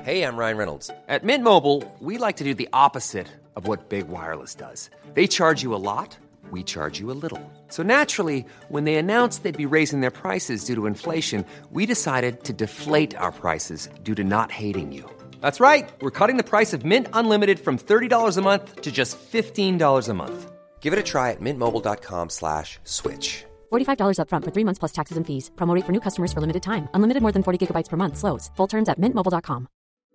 Hey, I'm Ryan Reynolds. At Mint Mobile, we like to do the opposite of what Big Wireless does. They charge you a lot, we charge you a little. So naturally, when they announced they'd be raising their prices due to inflation, we decided to deflate our prices due to not hating you. That's right. We're cutting the price of Mint Unlimited from $30 a month to just $15 a month. Give it a try at mintmobile.com/switch. $45 up front for 3 months plus taxes and fees. Promo rate for new customers for limited time. Unlimited more than 40 gigabytes per month. Slows full terms at mintmobile.com.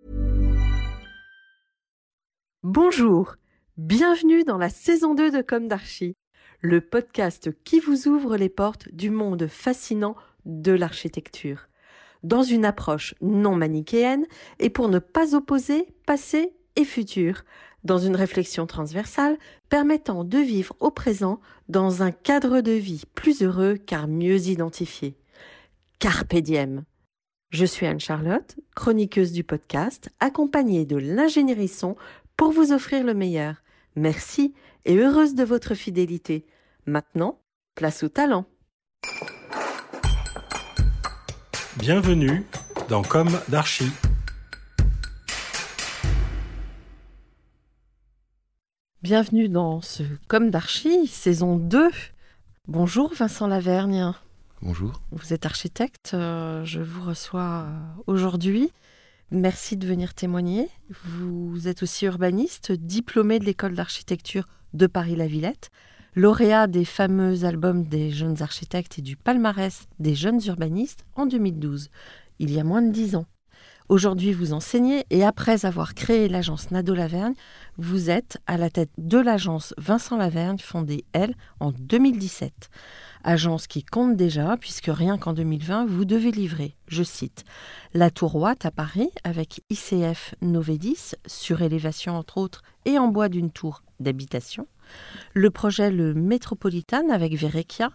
Bonjour, bienvenue dans la saison 2 de Comme d'Archi, le podcast qui vous ouvre les portes du monde fascinant de l'architecture, dans une approche non manichéenne et pour ne pas opposer passé et futur, dans une réflexion transversale permettant de vivre au présent dans un cadre de vie plus heureux car mieux identifié. Carpe diem. Je suis Anne-Charlotte, chroniqueuse du podcast, accompagnée de l'ingénierie son pour vous offrir le meilleur. Merci et heureuse de votre fidélité. Maintenant, place au talent. Bienvenue dans Comme d'Archi. Bienvenue dans ce Comme d'Archi, saison 2. Bonjour Vincent Lavergne. Bonjour. Vous êtes architecte, je vous reçois aujourd'hui. Merci de venir témoigner. Vous êtes aussi urbaniste, diplômé de l'école d'architecture de Paris-La Villette, lauréat des fameux albums des jeunes architectes et du palmarès des jeunes urbanistes en 2012, il y a moins de 10 ans. Aujourd'hui, vous enseignez et après avoir créé l'agence Nadeau Lavergne, vous êtes à la tête de l'agence Vincent Lavergne, fondée, elle, en 2017. Agence qui compte déjà, puisque rien qu'en 2020, vous devez livrer, je cite, la Tour Watt à Paris avec ICF Novedis, surélévation entre autres et en bois d'une tour d'habitation. Le projet Le Métropolitane avec Verrecchia,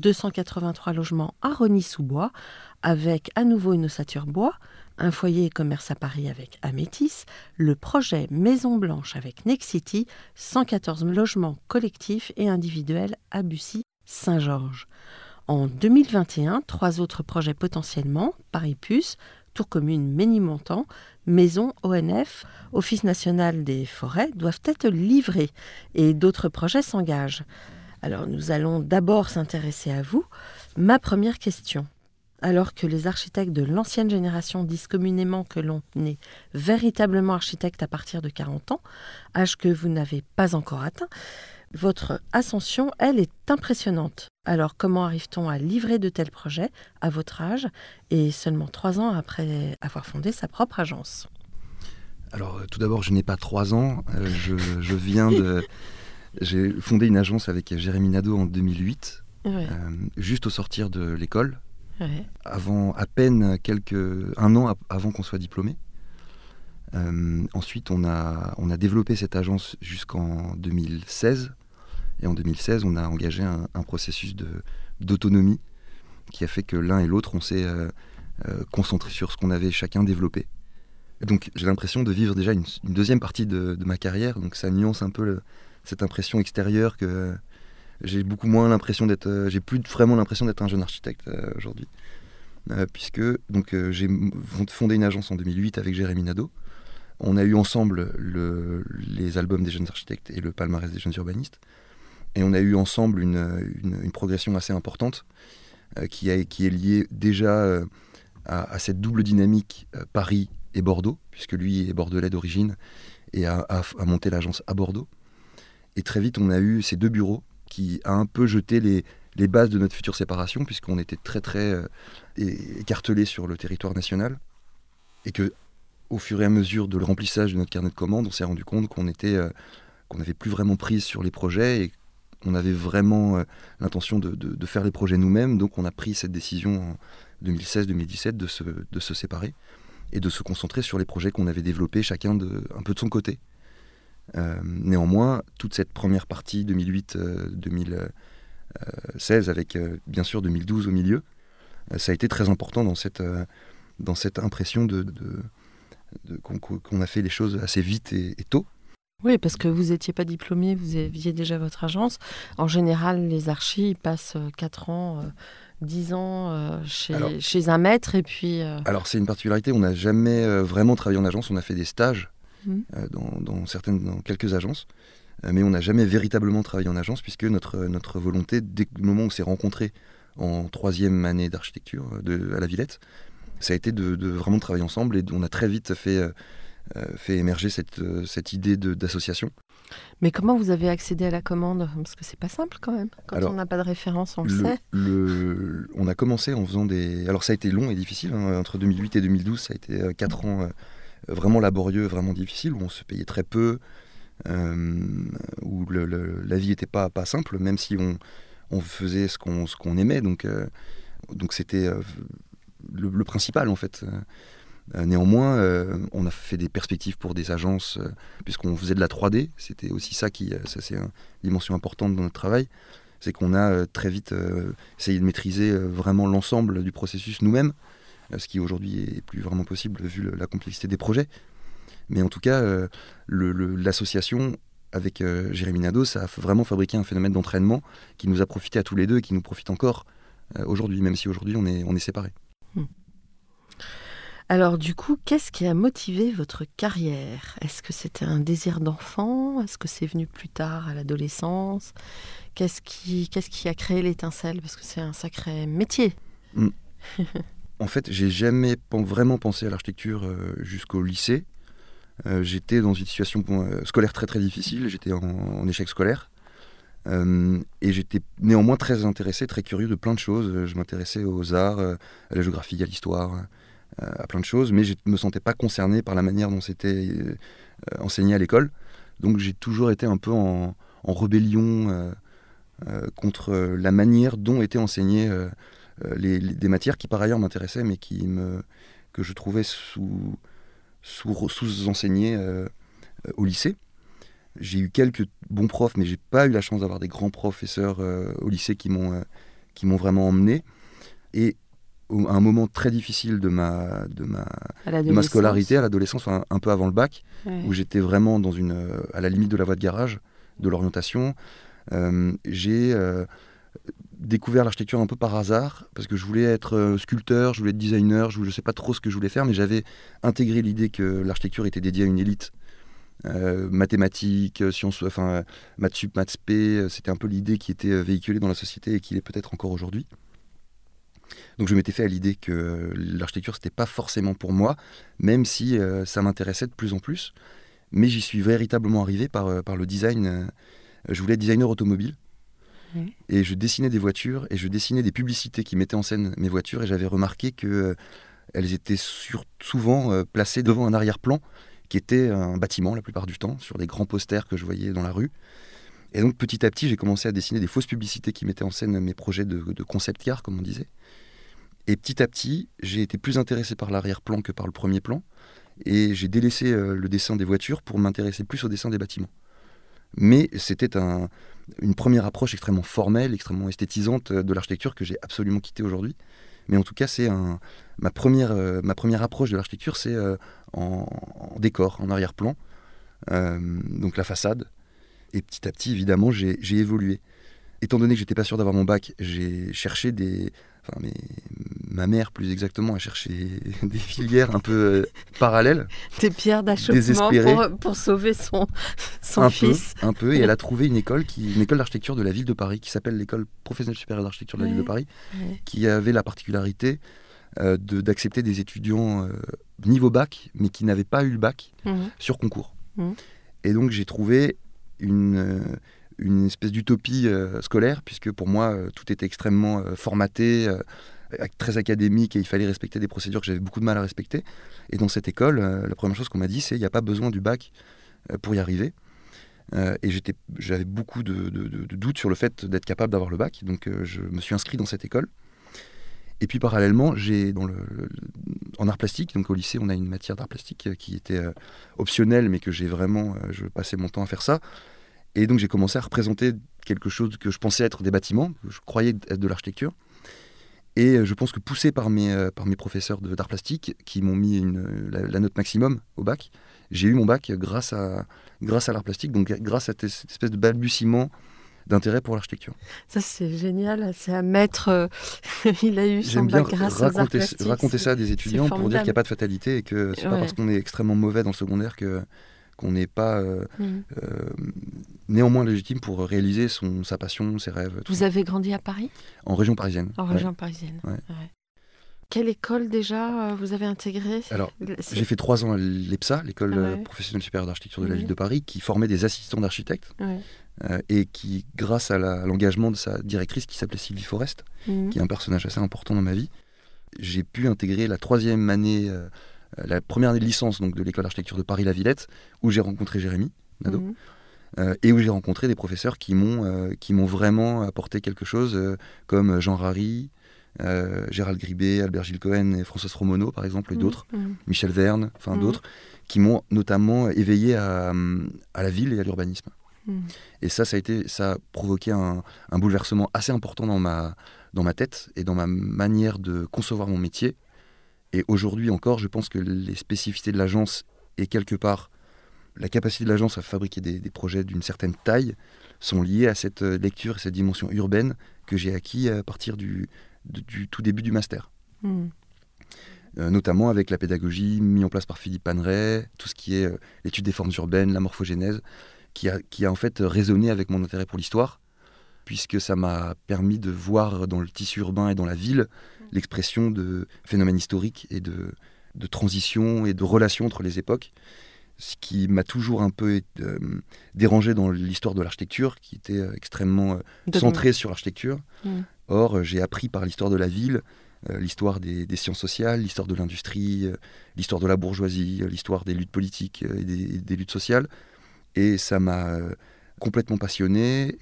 283 logements à Rosny-sous-Bois, avec à nouveau une ossature bois, un foyer et commerce à Paris avec Amétis, le projet Maison Blanche avec Nexity, 114 logements collectifs et individuels à Bussy, Saint-Georges. En 2021, 3 autres projets potentiellement, Paris-Puce, Tour Commune Ménilmontant, Maison ONF, Office national des forêts, doivent être livrés et d'autres projets s'engagent. Alors nous allons d'abord s'intéresser à vous. Ma première question. Alors que les architectes de l'ancienne génération disent communément que l'on est véritablement architecte à partir de 40 ans, âge que vous n'avez pas encore atteint, votre ascension, elle, est impressionnante. Alors comment arrive-t-on à livrer de tels projets à votre âge et seulement 3 ans après avoir fondé sa propre agence ? Alors tout d'abord, je n'ai pas 3 ans. Je viens de... J'ai fondé une agence avec Jérémy Nadeau en 2008, ouais. Juste au sortir de l'école. Ouais. Avant, à peine un an avant qu'on soit diplômé. Ensuite, on a développé cette agence jusqu'en 2016. Et en 2016, on a engagé un processus d'autonomie qui a fait que l'un et l'autre, on s'est concentré sur ce qu'on avait chacun développé. Et donc, j'ai l'impression de vivre déjà une deuxième partie de ma carrière. Donc, ça nuance un peu cette impression extérieure que... J'ai beaucoup moins l'impression d'être... j'ai plus vraiment l'impression d'être un jeune architecte aujourd'hui. Puisque j'ai fondé une agence en 2008 avec Jérémy Nadeau. On a eu ensemble les albums des jeunes architectes et le palmarès des jeunes urbanistes. Et on a eu ensemble une progression assez importante qui est liée déjà à cette double dynamique Paris et Bordeaux, puisque lui est bordelais d'origine et a monté l'agence à Bordeaux. Et très vite, on a eu ces 2 bureaux qui a un peu jeté les bases de notre future séparation, puisqu'on était très très écartelés sur le territoire national, et que au fur et à mesure de le remplissage de notre carnet de commandes, on s'est rendu compte qu'on n'avait plus vraiment prise sur les projets et qu'on avait vraiment l'intention de faire les projets nous-mêmes. Donc on a pris cette décision en 2016-2017 de se séparer et de se concentrer sur les projets qu'on avait développés chacun un peu de son côté. Néanmoins, toute cette première partie 2008-2016 avec bien sûr 2012 au milieu, ça a été très important dans cette impression qu'on a fait les choses assez vite et tôt. Oui, parce que vous n'étiez pas diplômé, vous aviez déjà votre agence. En général, les archis passent 4 ans 10 ans Alors- chez un maître et puis... Alors c'est une particularité, on n'a jamais vraiment travaillé en agence, on a fait des stages Mhm. dans quelques agences, mais on n'a jamais véritablement travaillé en agence puisque notre volonté, dès le moment où on s'est rencontrés en 3e année d'architecture à la Villette, ça a été de vraiment travailler ensemble et on a très vite fait émerger cette idée d'association. Mais comment vous avez accédé à la commande? Parce que c'est pas simple quand même. Quand Alors, on n'a pas de référence, on le sait. On a commencé en faisant des... Alors ça a été long et difficile, hein. Entre 2008 et 2012, ça a été 4 ans vraiment laborieux, vraiment difficile, où on se payait très peu, où la vie n'était pas simple, même si on faisait ce qu'on aimait. Donc c'était le principal en fait. Néanmoins, on a fait des perspectives pour des agences, puisqu'on faisait de la 3D. C'était aussi ça c'est une dimension importante dans notre travail. C'est qu'on a très vite essayé de maîtriser vraiment l'ensemble du processus nous-mêmes, ce qui aujourd'hui est plus vraiment possible vu la complexité des projets. Mais en tout cas, l'association avec Jérémy Nadeau, ça a vraiment fabriqué un phénomène d'entraînement qui nous a profité à tous les deux et qui nous profite encore aujourd'hui, même si aujourd'hui on est séparés. Alors du coup, qu'est-ce qui a motivé votre carrière? Est-ce que c'était un désir d'enfant? Est-ce que c'est venu plus tard à l'adolescence? Qu'est-ce qui a créé l'étincelle? Parce que c'est un sacré métier. En fait, j'ai jamais vraiment pensé à l'architecture jusqu'au lycée. J'étais dans une situation scolaire très très difficile, j'étais en échec scolaire. Et j'étais néanmoins très intéressé, très curieux de plein de choses. Je m'intéressais aux arts, à la géographie, à l'histoire, à plein de choses, mais je ne me sentais pas concerné par la manière dont c'était enseigné à l'école. Donc j'ai toujours été un peu en rébellion contre la manière dont étaient enseignées des matières qui par ailleurs m'intéressaient, mais que je trouvais sous-enseignées au lycée. J'ai eu quelques bons profs, mais j'ai pas eu la chance d'avoir des grands professeurs au lycée qui m'ont vraiment emmené. Et à un moment très difficile de ma scolarité, à l'adolescence, enfin, un peu avant le bac, Ouais. où j'étais vraiment à la limite de la voie de garage, de l'orientation, j'ai découvert l'architecture un peu par hasard, parce que je voulais être sculpteur, je voulais être designer, je ne sais pas trop ce que je voulais faire, mais j'avais intégré l'idée que l'architecture était dédiée à une élite. Mathématiques, sciences, enfin maths sup, maths spé, c'était un peu l'idée qui était véhiculée dans la société et qui l'est peut-être encore aujourd'hui. Donc je m'étais fait à l'idée que l'architecture c'était pas forcément pour moi, même si ça m'intéressait de plus en plus. Mais j'y suis véritablement arrivé par le design. Je voulais être designer automobile. Oui. Et je dessinais des voitures et je dessinais des publicités qui mettaient en scène mes voitures, et j'avais remarqué que elles étaient souvent placées devant un arrière-plan qui était un bâtiment la plupart du temps, sur des grands posters que je voyais dans la rue. Et donc petit à petit, j'ai commencé à dessiner des fausses publicités qui mettaient en scène mes projets de concept car, comme on disait. Et petit à petit, j'ai été plus intéressé par l'arrière-plan que par le premier plan, et j'ai délaissé le dessin des voitures pour m'intéresser plus au dessin des bâtiments. Mais c'était une première approche extrêmement formelle, extrêmement esthétisante de l'architecture que j'ai absolument quittée aujourd'hui. Mais en tout cas, c'est ma première approche de l'architecture, c'est en décor, en arrière-plan, donc la façade. Et petit à petit, évidemment, j'ai évolué. Étant donné que j'étais pas sûr d'avoir mon bac, j'ai cherché ma mère, plus exactement, a cherché des filières un peu parallèles. Des pierres d'achoppement Désespérée. pour sauver son fils. Un peu, et elle a trouvé une école d'architecture de la ville de Paris, qui s'appelle l'école professionnelle supérieure d'architecture de la ville de Paris, qui avait la particularité d'accepter des étudiants niveau bac, mais qui n'avaient pas eu le bac sur concours. Et donc j'ai trouvé une espèce d'utopie scolaire, puisque pour moi tout était extrêmement formaté, très académique, et il fallait respecter des procédures que j'avais beaucoup de mal à respecter. Et dans cette école, la première chose qu'on m'a dit, c'est il n'y a pas besoin du bac pour y arriver. Et j'avais beaucoup de doutes sur le fait d'être capable d'avoir le bac, donc je me suis inscrit dans cette école. Et puis parallèlement, en art plastique, donc au lycée on a une matière d'art plastique qui était optionnelle, mais que je passais mon temps à faire ça. Et donc j'ai commencé à représenter quelque chose que je pensais être des bâtiments, que je croyais être de l'architecture. Et je pense que poussé par mes professeurs d'art plastique, qui m'ont mis la note maximum au bac, j'ai eu mon bac grâce à l'art plastique, donc grâce à cette espèce de balbutiement d'intérêt pour l'architecture. Ça, c'est génial. C'est à mettre. Il a eu son J'aime bien bac grâce aux arts plastiques. raconter ça à des étudiants pour dire qu'il n'y a formidable. pas de fatalité et que c'est pas Ouais. parce qu'on est extrêmement mauvais dans le secondaire qu'on n'est pas néanmoins légitime pour réaliser sa passion, ses rêves. Tout Vous ça. avez grandi à Paris, En région parisienne. en Ouais. région parisienne. Ouais. Ouais. Quelle école déjà vous avez intégrée? Alors, C'est- j'ai fait 3 ans à l'EPSA, l'école Ouais. professionnelle supérieure d'architecture de la Mhm. ville de Paris, qui formait des assistants d'architectes Ouais. et qui, grâce à l'engagement de sa directrice qui s'appelait Sylvie Forest, Mhm. qui est un personnage assez important dans ma vie, j'ai pu intégrer la 3e année, la première année de licence donc, de l'école d'architecture de Paris-la-Villette, où j'ai rencontré Jérémy Nadeau, Mhm. et où j'ai rencontré des professeurs qui m'ont vraiment apporté quelque chose, comme Jean Rary, Gérald Gribet, Albert Gilles Cohen et François Romono, par exemple, et d'autres, Mhm. Michel Verne, enfin Mhm. d'autres, qui m'ont notamment éveillé à la ville et à l'urbanisme. Mhm. Et ça a provoqué un bouleversement assez important dans ma tête et dans ma manière de concevoir mon métier. Et aujourd'hui encore, je pense que les spécificités de l'agence et quelque part la capacité de l'agence à fabriquer des projets d'une certaine taille sont liées à cette lecture et cette dimension urbaine que j'ai acquis à partir du tout début du master. Mhm. Notamment avec la pédagogie mise en place par Philippe Paneret, tout ce qui est l'étude des formes urbaines, la morphogénèse, qui a en fait résonné avec mon intérêt pour l'histoire, puisque ça m'a permis de voir dans le tissu urbain et dans la ville l'expression de phénomènes historiques et de transition et de relations entre les époques, ce qui m'a toujours un peu dérangé dans l'histoire de l'architecture, qui était extrêmement centrée sur l'architecture. Mm. Or, j'ai appris par l'histoire de la ville, l'histoire des sciences sociales, l'histoire de l'industrie, l'histoire de la bourgeoisie, l'histoire des luttes politiques et des luttes sociales. Et ça m'a complètement passionné.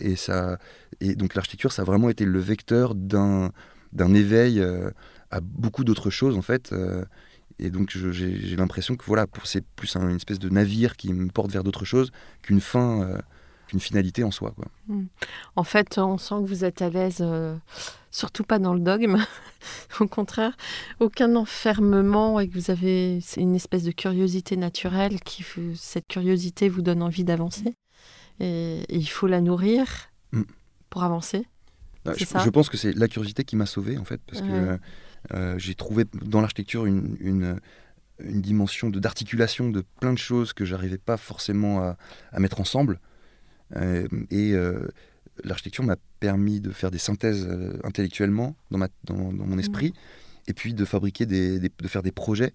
Et donc l'architecture, ça a vraiment été le vecteur d'un éveil à beaucoup d'autres choses, en fait. Et donc j'ai l'impression que voilà, c'est plus une espèce de navire qui me porte vers d'autres choses qu'une fin, qu'une finalité en soi, quoi. En fait, on sent que vous êtes à l'aise, surtout pas dans le dogme, au contraire, aucun enfermement et que vous avez une espèce de curiosité naturelle cette curiosité vous donne envie d'avancer. Et il faut la nourrir pour avancer. Je pense que c'est la curiosité qui m'a sauvé, en fait, parce que j'ai trouvé dans l'architecture une dimension d'articulation de plein de choses que j'arrivais pas forcément à mettre ensemble. L'architecture m'a permis de faire des synthèses intellectuellement dans mon esprit, et puis de fabriquer de faire des projets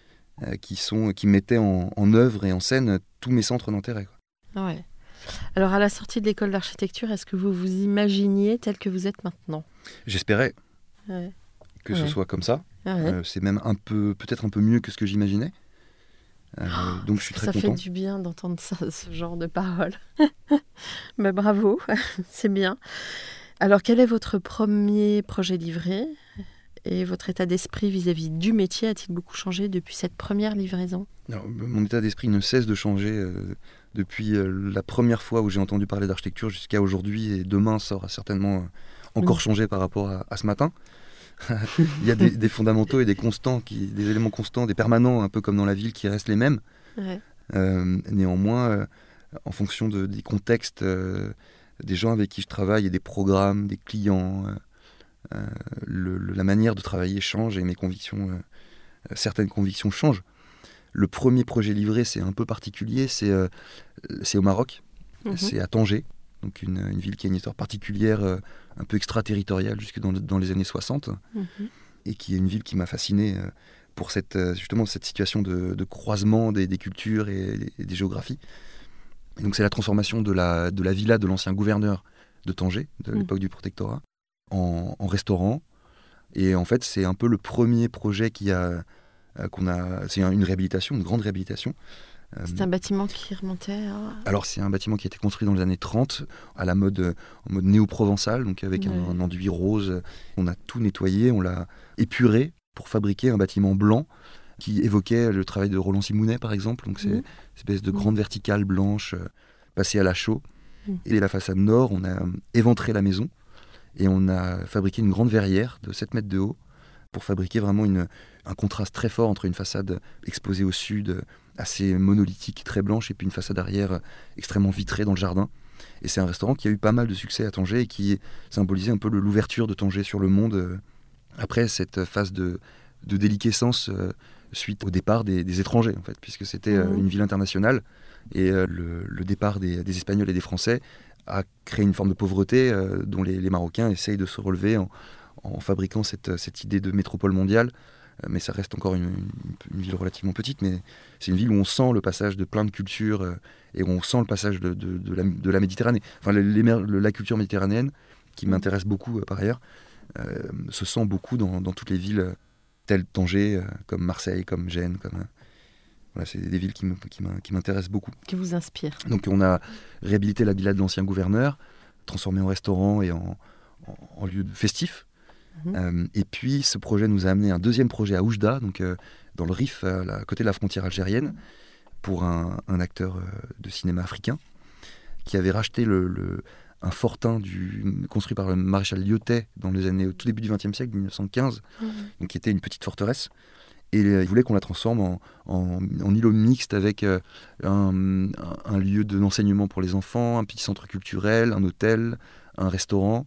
qui mettaient en œuvre et en scène tous mes centres d'intérêt, quoi. Ouais. Alors, à la sortie de l'école d'architecture, est-ce que vous vous imaginiez tel que vous êtes maintenant? J'espérais que ce soit comme ça. C'est même peut-être un peu mieux que ce que j'imaginais. Donc je suis très content. Ça fait du bien d'entendre ça, ce genre de paroles. Mais bravo, c'est bien. Alors, quel est votre premier projet livré et votre état d'esprit vis-à-vis du métier a-t-il beaucoup changé depuis cette première livraison? Alors, mon état d'esprit ne cesse de changer depuis la première fois où j'ai entendu parler d'architecture jusqu'à aujourd'hui, et demain ça aura certainement encore changé par rapport à ce matin. Il y a des fondamentaux et des constants, des éléments constants, des permanents, un peu comme dans la ville, qui restent les mêmes. Ouais. Néanmoins, en fonction des contextes, des gens avec qui je travaille et des programmes, des clients, la manière de travailler change et mes convictions, certaines convictions changent. Le premier projet livré, c'est un peu particulier, c'est au Maroc, c'est à Tanger, donc une ville qui a une histoire particulière, un peu extraterritoriale jusque dans les années 60, et qui est une ville qui m'a fasciné pour justement cette situation de croisement des cultures et des géographies. Et donc c'est la transformation de la villa de l'ancien gouverneur de Tanger, de l'époque du protectorat, en restaurant. Et en fait, c'est un peu le premier projet c'est une réhabilitation, une grande réhabilitation. C'est un bâtiment qui remontait Alors, c'est un bâtiment qui a été construit dans les années 30, en mode néo-provençal, donc avec un enduit rose. On a tout nettoyé, on l'a épuré pour fabriquer un bâtiment blanc qui évoquait le travail de Roland Simounet, par exemple. Donc, c'est une espèce de grande verticale blanche passée à la chaux. Et la façade nord, on a éventré la maison et on a fabriqué une grande verrière de 7 mètres de haut pour fabriquer vraiment un contraste très fort entre une façade exposée au sud, assez monolithique, très blanche, et puis une façade arrière extrêmement vitrée dans le jardin. Et c'est un restaurant qui a eu pas mal de succès à Tanger et qui symbolisait un peu l'ouverture de Tanger sur le monde après cette phase de déliquescence suite au départ des étrangers, en fait, puisque c'était une ville internationale. Et le départ des Espagnols et des Français a créé une forme de pauvreté dont les Marocains essayent de se relever en fabriquant cette idée de métropole mondiale. Mais ça reste encore une ville relativement petite, mais c'est une ville où on sent le passage de plein de cultures et où on sent le passage de la Méditerranée. Enfin, la culture méditerranéenne, qui m'intéresse beaucoup par ailleurs, se sent beaucoup dans toutes les villes telles Tanger, comme Marseille, comme Gênes. Voilà, c'est des villes qui m'intéressent beaucoup. Qui vous inspirent. Donc on a réhabilité la villa de l'ancien gouverneur, transformé en restaurant et en lieu festif. Et puis ce projet nous a amené un deuxième projet à Oujda, donc dans le Rif, à côté de la frontière algérienne, pour un acteur de cinéma africain qui avait racheté un fortin construit par le maréchal Lyotet dans les années au tout début du XXe siècle, 1915, donc qui était une petite forteresse. Et il voulait qu'on la transforme en îlot mixte avec un lieu d'enseignement pour les enfants, un petit centre culturel, un hôtel, un restaurant,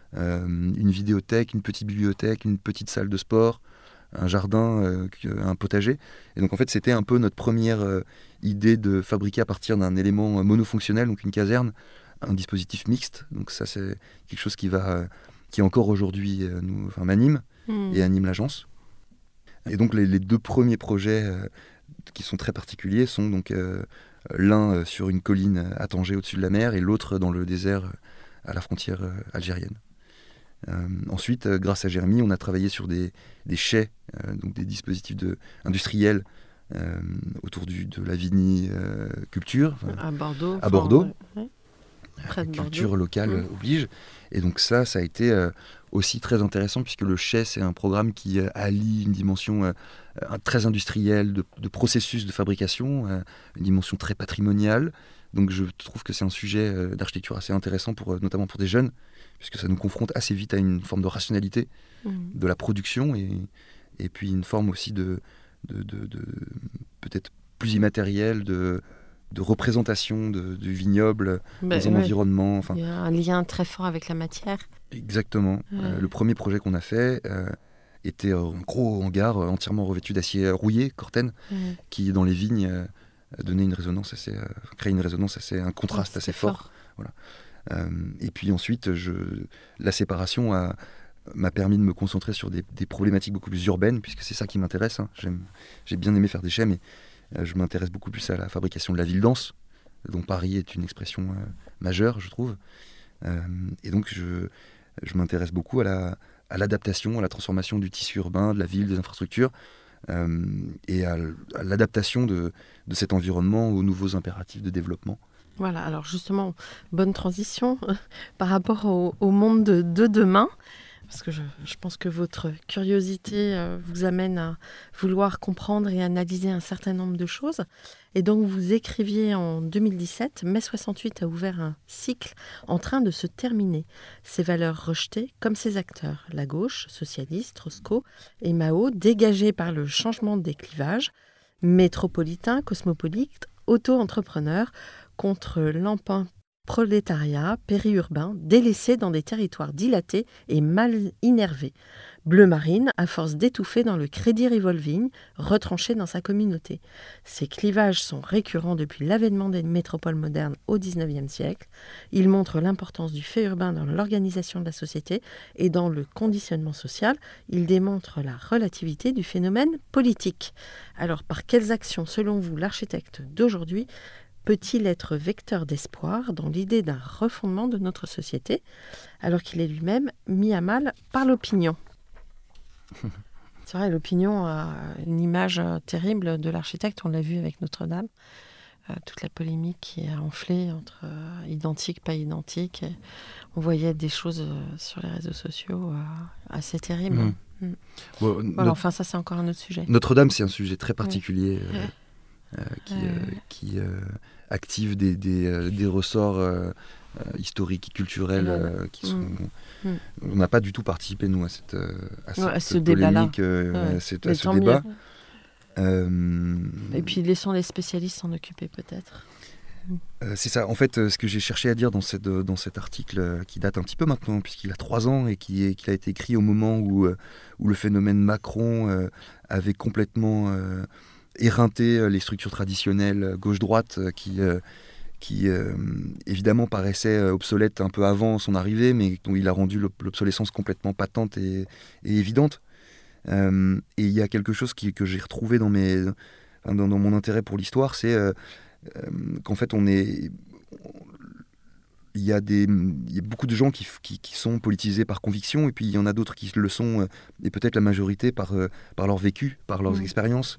une vidéothèque, une petite bibliothèque, une petite salle de sport, un jardin, un potager. Et donc en fait c'était un peu notre première idée de fabriquer à partir d'un élément monofonctionnel, donc une caserne, un dispositif mixte. Donc ça c'est quelque chose qui encore aujourd'hui m'anime et anime l'agence. Et donc les deux premiers projets qui sont très particuliers sont donc l'un sur une colline à Tanger au-dessus de la mer et l'autre dans le désert à la frontière algérienne. Ensuite, grâce à Jérémy, on a travaillé sur des chais, donc des dispositifs industriels autour de la viniculture. À Bordeaux. À Bordeaux. Ouais. La culture locale oblige. Et donc ça a été aussi très intéressant puisque le chais, c'est un programme qui allie une dimension très industrielle de processus de fabrication, une dimension très patrimoniale. Donc je trouve que c'est un sujet d'architecture assez intéressant, notamment pour des jeunes, puisque ça nous confronte assez vite à une forme de rationalité de la production et puis une forme aussi de peut-être plus immatérielle de représentation du vignoble dans un environnement. Il y a un lien très fort avec la matière. Exactement. Le premier projet qu'on a fait était un gros hangar entièrement revêtu d'acier rouillé, Corten, qui dans les vignes donnait une résonance créait une résonance un contraste assez fort. Voilà. Et puis ensuite, la séparation m'a permis de me concentrer sur des problématiques beaucoup plus urbaines, puisque c'est ça qui m'intéresse. J'ai bien aimé faire des chais, mais je m'intéresse beaucoup plus à la fabrication de la ville dense, dont Paris est une expression majeure, je trouve. Et donc, je m'intéresse beaucoup à l'adaptation, à la transformation du tissu urbain, de la ville, des infrastructures, et à l'adaptation de cet environnement aux nouveaux impératifs de développement. Voilà, alors justement, bonne transition par rapport au monde de demain, parce que je pense que votre curiosité vous amène à vouloir comprendre et analyser un certain nombre de choses. Et donc vous écriviez en 2017, Mai 68 a ouvert un cycle en train de se terminer. Ses valeurs rejetées comme ses acteurs, la gauche, socialiste, Roscoe et Mao, dégagés par le changement des clivages, métropolitains, cosmopolites, auto-entrepreneurs, contre l'emprunt prolétariat périurbain délaissé dans des territoires dilatés et mal innervés. Bleu marine, à force d'étouffer dans le crédit revolving, retranché dans sa communauté. Ces clivages sont récurrents depuis l'avènement des métropoles modernes au XIXe siècle. Ils montrent l'importance du fait urbain dans l'organisation de la société et dans le conditionnement social. Ils démontrent la relativité du phénomène politique. Alors, par quelles actions, selon vous, l'architecte d'aujourd'hui peut-il être vecteur d'espoir dans l'idée d'un refondement de notre société, alors qu'il est lui-même mis à mal par l'opinion ? C'est vrai, l'opinion a une image terrible de l'architecte, on l'a vu avec Notre-Dame, toute la polémique qui a enflé entre identique, pas identique. On voyait des choses sur les réseaux sociaux assez terribles. Voilà, enfin, ça, c'est encore un autre sujet. Notre-Dame, c'est un sujet très particulier qui active des ressorts historiques et culturels qui sont... On n'a pas du tout participé, nous, à ce polémique, à ce débat. Et puis, laissons les spécialistes s'en occuper, peut-être. C'est ça. En fait, ce que j'ai cherché à dire dans cet article qui date un petit peu maintenant, puisqu'il a 3 ans et qui a été écrit au moment où le phénomène Macron avait complètement éreinté les structures traditionnelles gauche-droite qui évidemment paraissaient obsolètes un peu avant son arrivée, mais dont il a rendu l'obsolescence complètement patente et évidente. Et il y a quelque chose que j'ai retrouvé dans mon intérêt pour l'histoire, c'est qu'en fait il y a beaucoup de gens qui sont politisés par conviction, et puis il y en a d'autres qui le sont, et peut-être la majorité par leur vécu, par leurs expériences,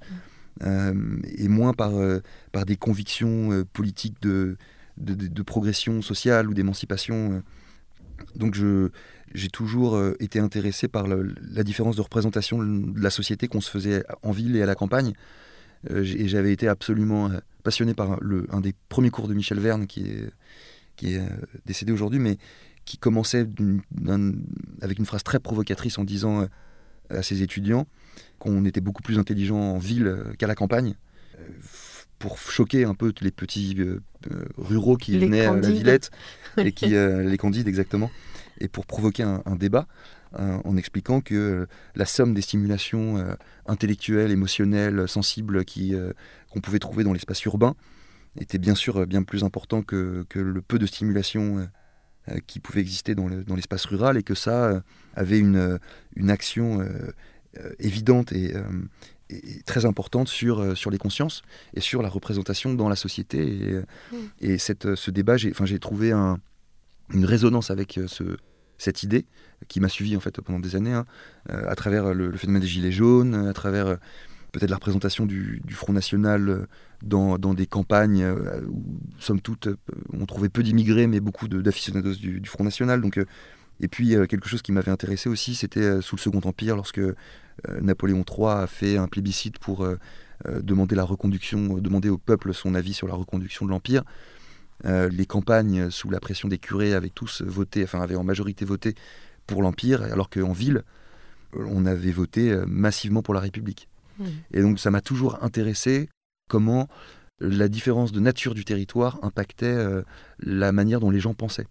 et moins par des convictions politiques de progression sociale ou d'émancipation. Donc j'ai toujours été intéressé par la différence de représentation de la société qu'on se faisait en ville et à la campagne. Et j'avais été absolument passionné par un des premiers cours de Michel Verne, qui est décédé aujourd'hui, mais qui commençait avec une phrase très provocatrice en disant à ses étudiants qu'on était beaucoup plus intelligent en ville qu'à la campagne, pour choquer un peu tous les petits ruraux qui venaient à la Villette, et les Candides exactement, et pour provoquer un débat en expliquant que la somme des stimulations intellectuelles, émotionnelles, sensibles qu'on pouvait trouver dans l'espace urbain était bien sûr bien plus important que le peu de stimulation qui pouvait exister dans l'espace rural, et que ça avait une action évidente et très importante sur les consciences et sur la représentation dans la société. Et ce débat, j'ai trouvé une résonance avec cette idée qui m'a suivi en fait pendant des années, à travers le phénomène des Gilets jaunes, à travers peut-être la représentation du Front National dans des campagnes où, somme toute, on trouvait peu d'immigrés, mais beaucoup d'aficionados du Front National. Donc, et puis, quelque chose qui m'avait intéressé aussi, c'était sous le Second Empire, lorsque Napoléon III a fait un plébiscite pour demander au peuple son avis sur la reconduction de l'Empire. Les campagnes, sous la pression des curés, avaient en majorité voté pour l'Empire, alors qu'en ville, on avait voté massivement pour la République. Et donc ça m'a toujours intéressé comment la différence de nature du territoire impactait la manière dont les gens pensaient.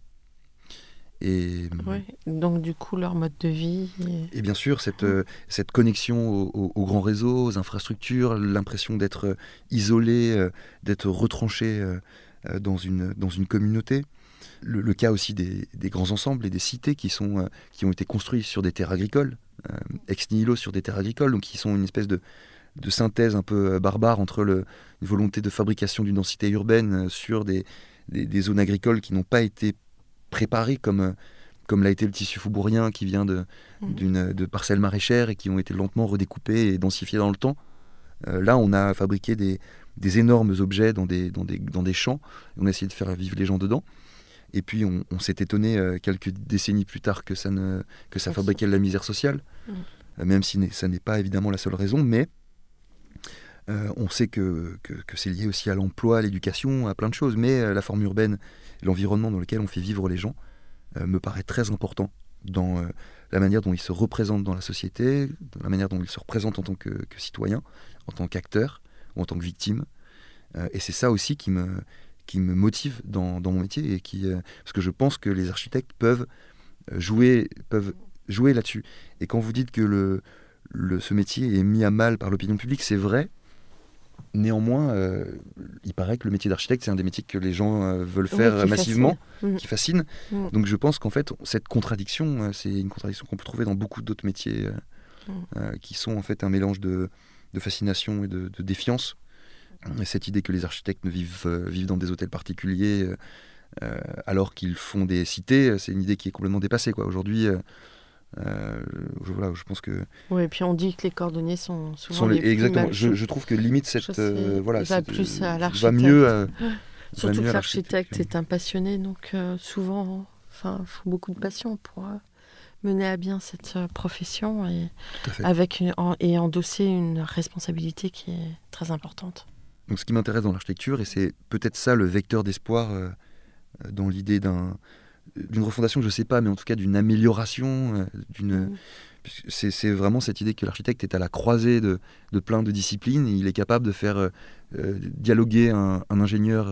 Et donc du coup leur mode de vie. Et bien sûr cette connexion aux grands réseaux, aux infrastructures, l'impression d'être isolé, d'être retranché dans une communauté. Le cas aussi des grands ensembles et des cités qui ont été construits sur des terres agricoles, ex nihilo sur des terres agricoles, donc qui sont une espèce de synthèse un peu barbare entre une volonté de fabrication d'une densité urbaine sur des zones agricoles qui n'ont pas été préparées comme l'a été le tissu faubourien, qui vient de parcelles maraîchères et qui ont été lentement redécoupées et densifiées dans le temps. Là, on a fabriqué des énormes objets dans des champs, et on a essayé de faire vivre les gens dedans. Et puis on s'est étonné quelques décennies plus tard que ça fabriquait de la misère sociale, même si ça n'est pas évidemment la seule raison, mais on sait que c'est lié aussi à l'emploi, à l'éducation, à plein de choses. Mais la forme urbaine, l'environnement dans lequel on fait vivre les gens, me paraît très important dans la manière dont ils se représentent dans la société, dans la manière dont ils se représentent en tant que citoyens, en tant qu'acteurs ou en tant que victimes. Et c'est ça aussi qui me motive dans mon métier, parce que je pense que les architectes peuvent jouer là-dessus. Et quand vous dites que ce métier est mis à mal par l'opinion publique, c'est vrai. Néanmoins, il paraît que le métier d'architecte, c'est un des métiers que les gens veulent faire massivement, qui fascine. Donc je pense qu'en fait, cette contradiction, c'est une contradiction qu'on peut trouver dans beaucoup d'autres métiers qui sont en fait un mélange de fascination et de défiance. Cette idée que les architectes ne vivent dans des hôtels particuliers alors qu'ils font des cités, c'est une idée qui est complètement dépassée, quoi. Aujourd'hui, je pense que... Oui, et puis on dit que les cordonniers sont souvent les plus exactement. mal. Je trouve que limite va plus à l'architecte. Va mieux surtout que l'architecte est un passionné, donc souvent, il faut beaucoup de passion pour mener à bien cette profession et endosser une responsabilité qui est très importante. Donc ce qui m'intéresse dans l'architecture, et c'est peut-être ça le vecteur d'espoir dans l'idée d'une refondation, je ne sais pas, mais en tout cas d'une amélioration, c'est vraiment cette idée que l'architecte est à la croisée de plein de disciplines, et il est capable de faire dialoguer un ingénieur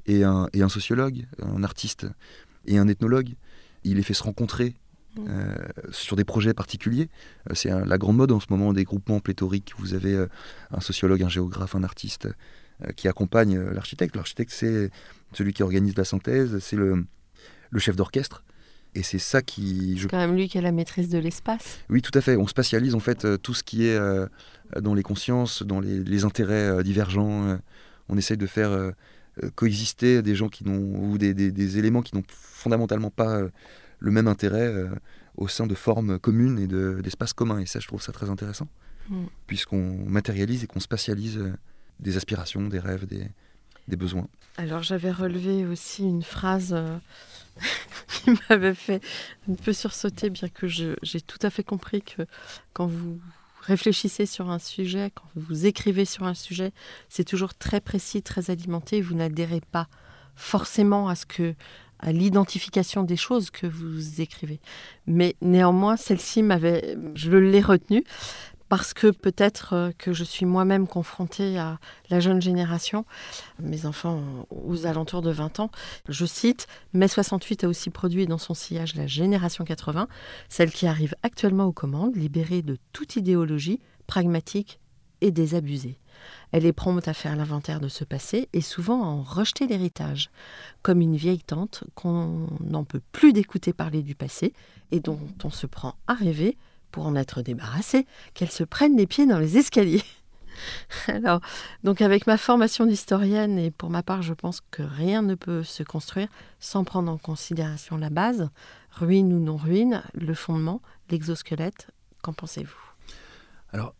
et un sociologue, un artiste et un ethnologue. Il les fait se rencontrer sur des projets particuliers. C'est la grande mode en ce moment des groupements pléthoriques. Vous avez un sociologue, un géographe, un artiste qui accompagne l'architecte. L'architecte, c'est celui qui organise la synthèse, c'est le chef d'orchestre. Et c'est ça qui... C'est quand même lui qui a la maîtrise de l'espace. Oui, tout à fait. On spatialise en fait tout ce qui est dans les consciences, dans les intérêts divergents. On essaye de faire coexister des gens qui n'ont, ou des éléments qui n'ont fondamentalement pas le même intérêt au sein de formes communes et d'espaces communs. Et ça, je trouve ça très intéressant, puisqu'on matérialise et qu'on spatialise des aspirations, des rêves, des besoins. Alors j'avais relevé aussi une phrase qui m'avait fait un peu sursauter, bien que j'ai tout à fait compris que quand vous réfléchissez sur un sujet, quand vous écrivez sur un sujet, c'est toujours très précis, très alimenté. Vous n'adhérez pas forcément à l'identification des choses que vous écrivez. Mais néanmoins, celle-ci je l'ai retenue parce que peut-être que je suis moi-même confrontée à la jeune génération, mes enfants aux alentours de 20 ans. Je cite, « Mai 68 a aussi produit dans son sillage la génération 80, celle qui arrive actuellement aux commandes, libérée de toute idéologie, pragmatique et désabusée. Elle est prompte à faire l'inventaire de ce passé et souvent à en rejeter l'héritage, comme une vieille tante qu'on n'en peut plus d'écouter parler du passé et dont on se prend à rêver pour en être débarrassé, qu'elle se prenne les pieds dans les escaliers. » Alors, donc avec ma formation d'historienne, et pour ma part, je pense que rien ne peut se construire sans prendre en considération la base, ruine ou non ruine, le fondement, l'exosquelette. Qu'en pensez-vous ? Alors,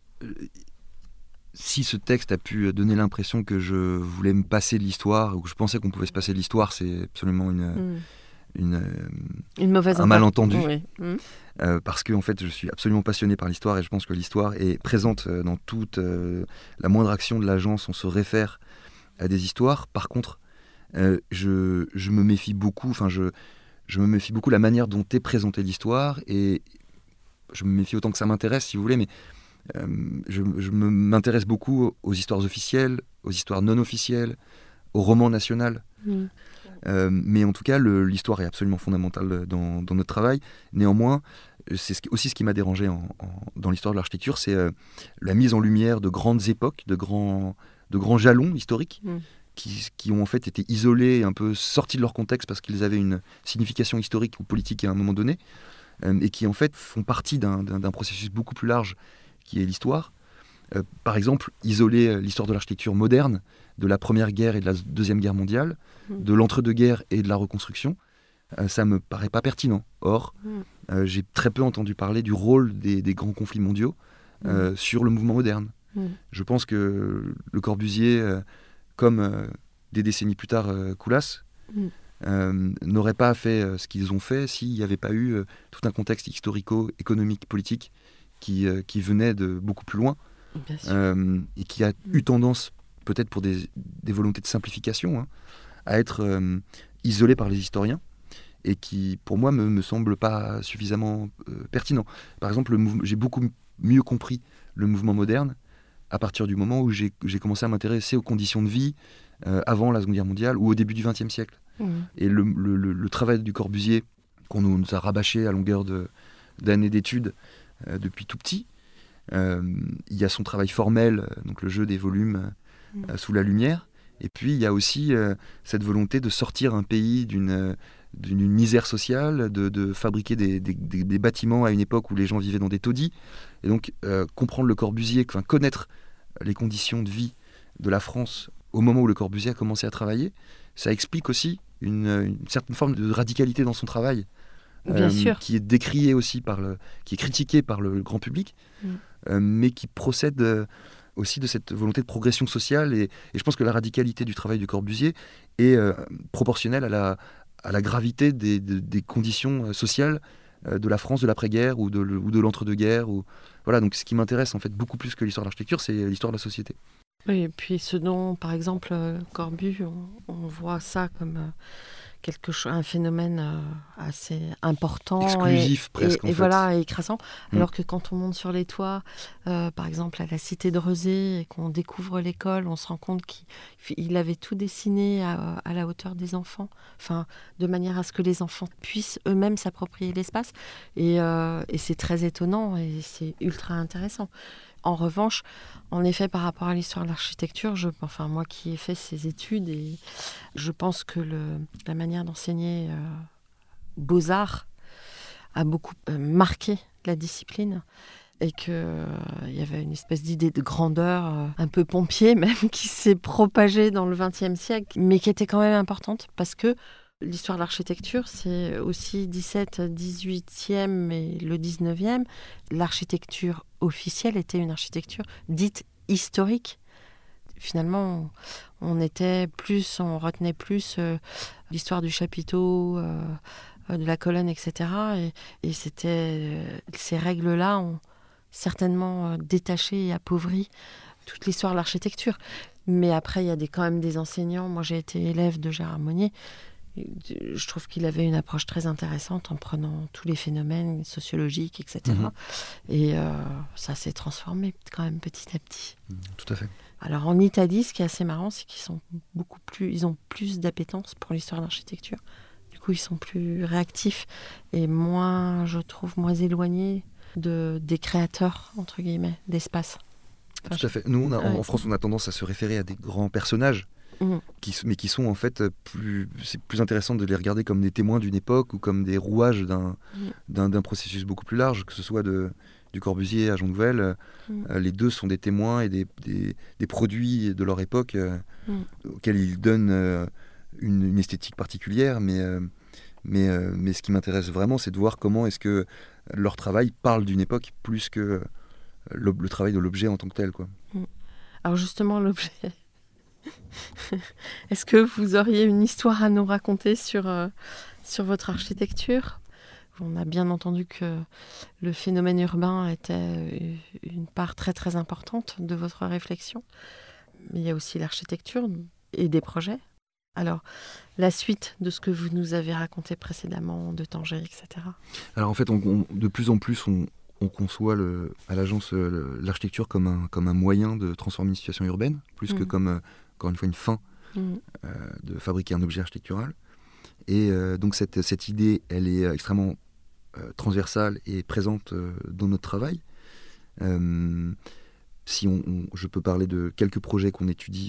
si ce texte a pu donner l'impression que je voulais me passer de l'histoire, ou que je pensais qu'on pouvait se passer de l'histoire, c'est absolument une mauvaise un malentendu. Oui. Parce que en fait, je suis absolument passionné par l'histoire et je pense que l'histoire est présente dans toute la moindre action de l'agence. On se réfère à des histoires. Par contre, je me méfie beaucoup. Enfin, je me méfie beaucoup de la manière dont est présentée l'histoire et je me méfie autant que ça m'intéresse, si vous voulez. Mais je m'intéresse beaucoup aux histoires officielles, aux histoires non officielles, au roman national. Mais en tout cas, l'histoire est absolument fondamentale dans notre travail. Néanmoins, c'est aussi ce qui m'a dérangé dans l'histoire de l'architecture, c'est la mise en lumière de grandes époques, de grands jalons historiques qui ont en fait été isolés, un peu sortis de leur contexte parce qu'ils avaient une signification historique ou politique à un moment donné, et qui en fait font partie d'un processus beaucoup plus large qui est l'histoire. Par exemple, isoler l'histoire de l'architecture moderne de la Première Guerre et de la Deuxième Guerre mondiale, de l'entre-deux-guerres et de la reconstruction, ça me paraît pas pertinent. Or, j'ai très peu entendu parler du rôle des grands conflits mondiaux sur le mouvement moderne. Je pense que Le Corbusier, comme des décennies plus tard Coulas, n'auraient pas fait ce qu'ils ont fait s'il n'y avait pas eu tout un contexte historico-économique, politique qui venait de beaucoup plus loin et qui a eu tendance, peut-être pour des volontés de simplification, à être isolé par les historiens et qui, pour moi, me semble pas suffisamment pertinent. Par exemple, j'ai beaucoup mieux compris le mouvement moderne à partir du moment où j'ai commencé à m'intéresser aux conditions de vie avant la Seconde Guerre mondiale ou au début du XXe siècle. Et le travail du Corbusier, qu'on nous a rabâché à longueur d'années d'études depuis tout petit, il y a son travail formel, donc le jeu des volumes sous la lumière, et puis il y a aussi cette volonté de sortir un pays d'une misère sociale, de fabriquer des bâtiments à une époque où les gens vivaient dans des taudis, et donc comprendre Le Corbusier, connaître les conditions de vie de la France au moment où Le Corbusier a commencé à travailler, ça explique aussi une certaine forme de radicalité dans son travail, qui est décriée aussi qui est critiquée par le grand public, mais qui procède aussi de cette volonté de progression sociale, et je pense que la radicalité du travail du Corbusier est proportionnelle à la gravité des conditions sociales de la France de l'après-guerre ou de l'entre-deux-guerres. Voilà, donc ce qui m'intéresse en fait beaucoup plus que l'histoire de l'architecture, c'est l'histoire de la société. Oui, et puis ce dont, par exemple, Corbu, on voit ça comme un phénomène assez important exclusif presque en et fait. voilà, et écrasant. Alors que quand on monte sur les toits, par exemple à la cité de Rezé, et qu'on découvre l'école, on se rend compte qu'il avait tout dessiné à la hauteur des enfants, enfin, de manière à ce que les enfants puissent eux-mêmes s'approprier l'espace. Et c'est très étonnant et c'est ultra intéressant. En revanche, en effet, par rapport à l'histoire de l'architecture, moi qui ai fait ces études, et je pense que la manière d'enseigner Beaux-Arts a beaucoup marqué la discipline et qu'il y avait une espèce d'idée de grandeur, un peu pompier même, qui s'est propagée dans le XXe siècle, mais qui était quand même importante parce que l'histoire de l'architecture, c'est aussi 17, 18e et le 19e. L'architecture officielle était une architecture dite historique. Finalement, on retenait plus l'histoire du chapiteau, de la colonne, etc. Et ces règles-là ont certainement détaché et appauvri toute l'histoire de l'architecture. Mais après, il y a quand même des enseignants. Moi, j'ai été élève de Gérard Monnier. Je trouve qu'il avait une approche très intéressante en prenant tous les phénomènes sociologiques, etc. Et ça s'est transformé quand même petit à petit. Tout à fait. Alors en Italie, ce qui est assez marrant, c'est ils ont plus d'appétence pour l'histoire de l'architecture. Du coup, ils sont plus réactifs et je trouve, moins éloignés des créateurs, entre guillemets, d'espace. Enfin, tout à fait. Nous, en France, on a tendance à se référer à des grands personnages. Mais qui sont en fait c'est plus intéressant de les regarder comme des témoins d'une époque ou comme des rouages d'un processus beaucoup plus large, que ce soit du Corbusier à Jean Nouvel. Les deux sont des témoins et des produits de leur époque auxquels ils donnent une esthétique particulière, mais ce qui m'intéresse vraiment, c'est de voir comment est-ce que leur travail parle d'une époque plus que le travail de l'objet en tant que tel, quoi. Alors justement, l'objet... Est-ce que vous auriez une histoire à nous raconter sur votre architecture ? On a bien entendu que le phénomène urbain était une part très très importante de votre réflexion. Mais il y a aussi l'architecture et des projets. Alors, la suite de ce que vous nous avez raconté précédemment, de Tanger, etc. Alors en fait, de plus en plus, on conçoit à l'agence l'architecture comme un moyen de transformer une situation urbaine, plus que comme... encore une fois, une fin de fabriquer un objet architectural. Et donc cette idée, elle est extrêmement transversale et présente dans notre travail. Si je peux parler de quelques projets qu'on étudie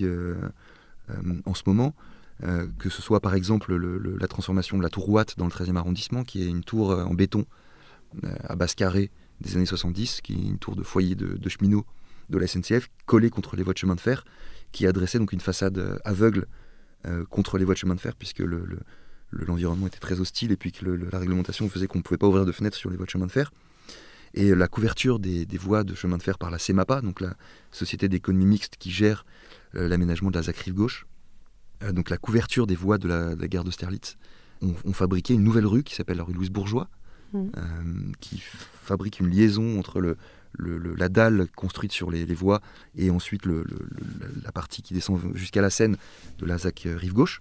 en ce moment, que ce soit par exemple la transformation de la tour Watt dans le 13e arrondissement, qui est une tour en béton à base carrée des années 70, qui est une tour de foyer de cheminot de la SNCF, collée contre les voies de chemin de fer, qui adressait donc une façade aveugle contre les voies de chemin de fer, puisque l'environnement était très hostile et puis que la réglementation faisait qu'on ne pouvait pas ouvrir de fenêtres sur les voies de chemin de fer. Et la couverture des voies de chemin de fer par la CEMAPA, donc la Société d'économie mixte qui gère l'aménagement de la ZAC rive gauche, donc la couverture des voies de la gare d'Austerlitz, on fabriquait une nouvelle rue qui s'appelle la rue Louise Bourgeois, qui fabrique une liaison entre la dalle construite sur les voies et ensuite la partie qui descend jusqu'à la Seine de la ZAC rive gauche.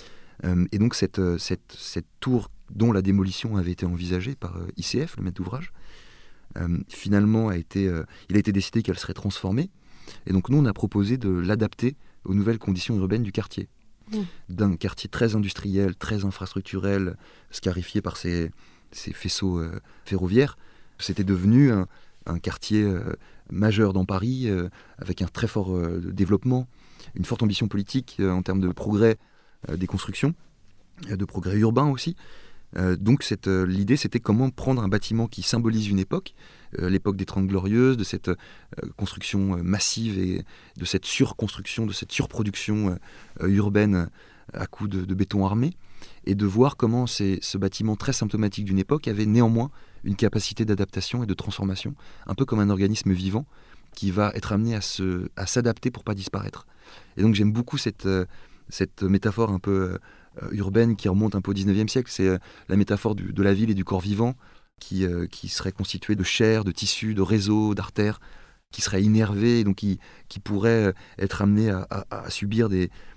Et donc cette tour dont la démolition avait été envisagée par ICF, le maître d'ouvrage, finalement il a été décidé qu'elle serait transformée. Et donc nous on a proposé de l'adapter aux nouvelles conditions urbaines du quartier. D'un quartier très industriel, très infrastructurel, scarifié par ces faisceaux ferroviaires. C'était devenu un quartier majeur dans Paris, avec un très fort développement, une forte ambition politique en termes de progrès des constructions, de progrès urbains aussi. Donc l'idée, c'était comment prendre un bâtiment qui symbolise une époque, l'époque des 30 Glorieuses, de cette construction massive et de cette surconstruction, de cette surproduction urbaine à coups de béton armé, et de voir comment ce bâtiment très symptomatique d'une époque avait néanmoins une capacité d'adaptation et de transformation, un peu comme un organisme vivant qui va être amené à s'adapter pour pas disparaître. Et donc j'aime beaucoup cette métaphore un peu urbaine qui remonte un peu au 19e siècle. C'est la métaphore de la ville et du corps vivant qui serait constitué de chair, de tissus, de réseaux, d'artères, qui serait innervé et donc qui pourrait être amené à subir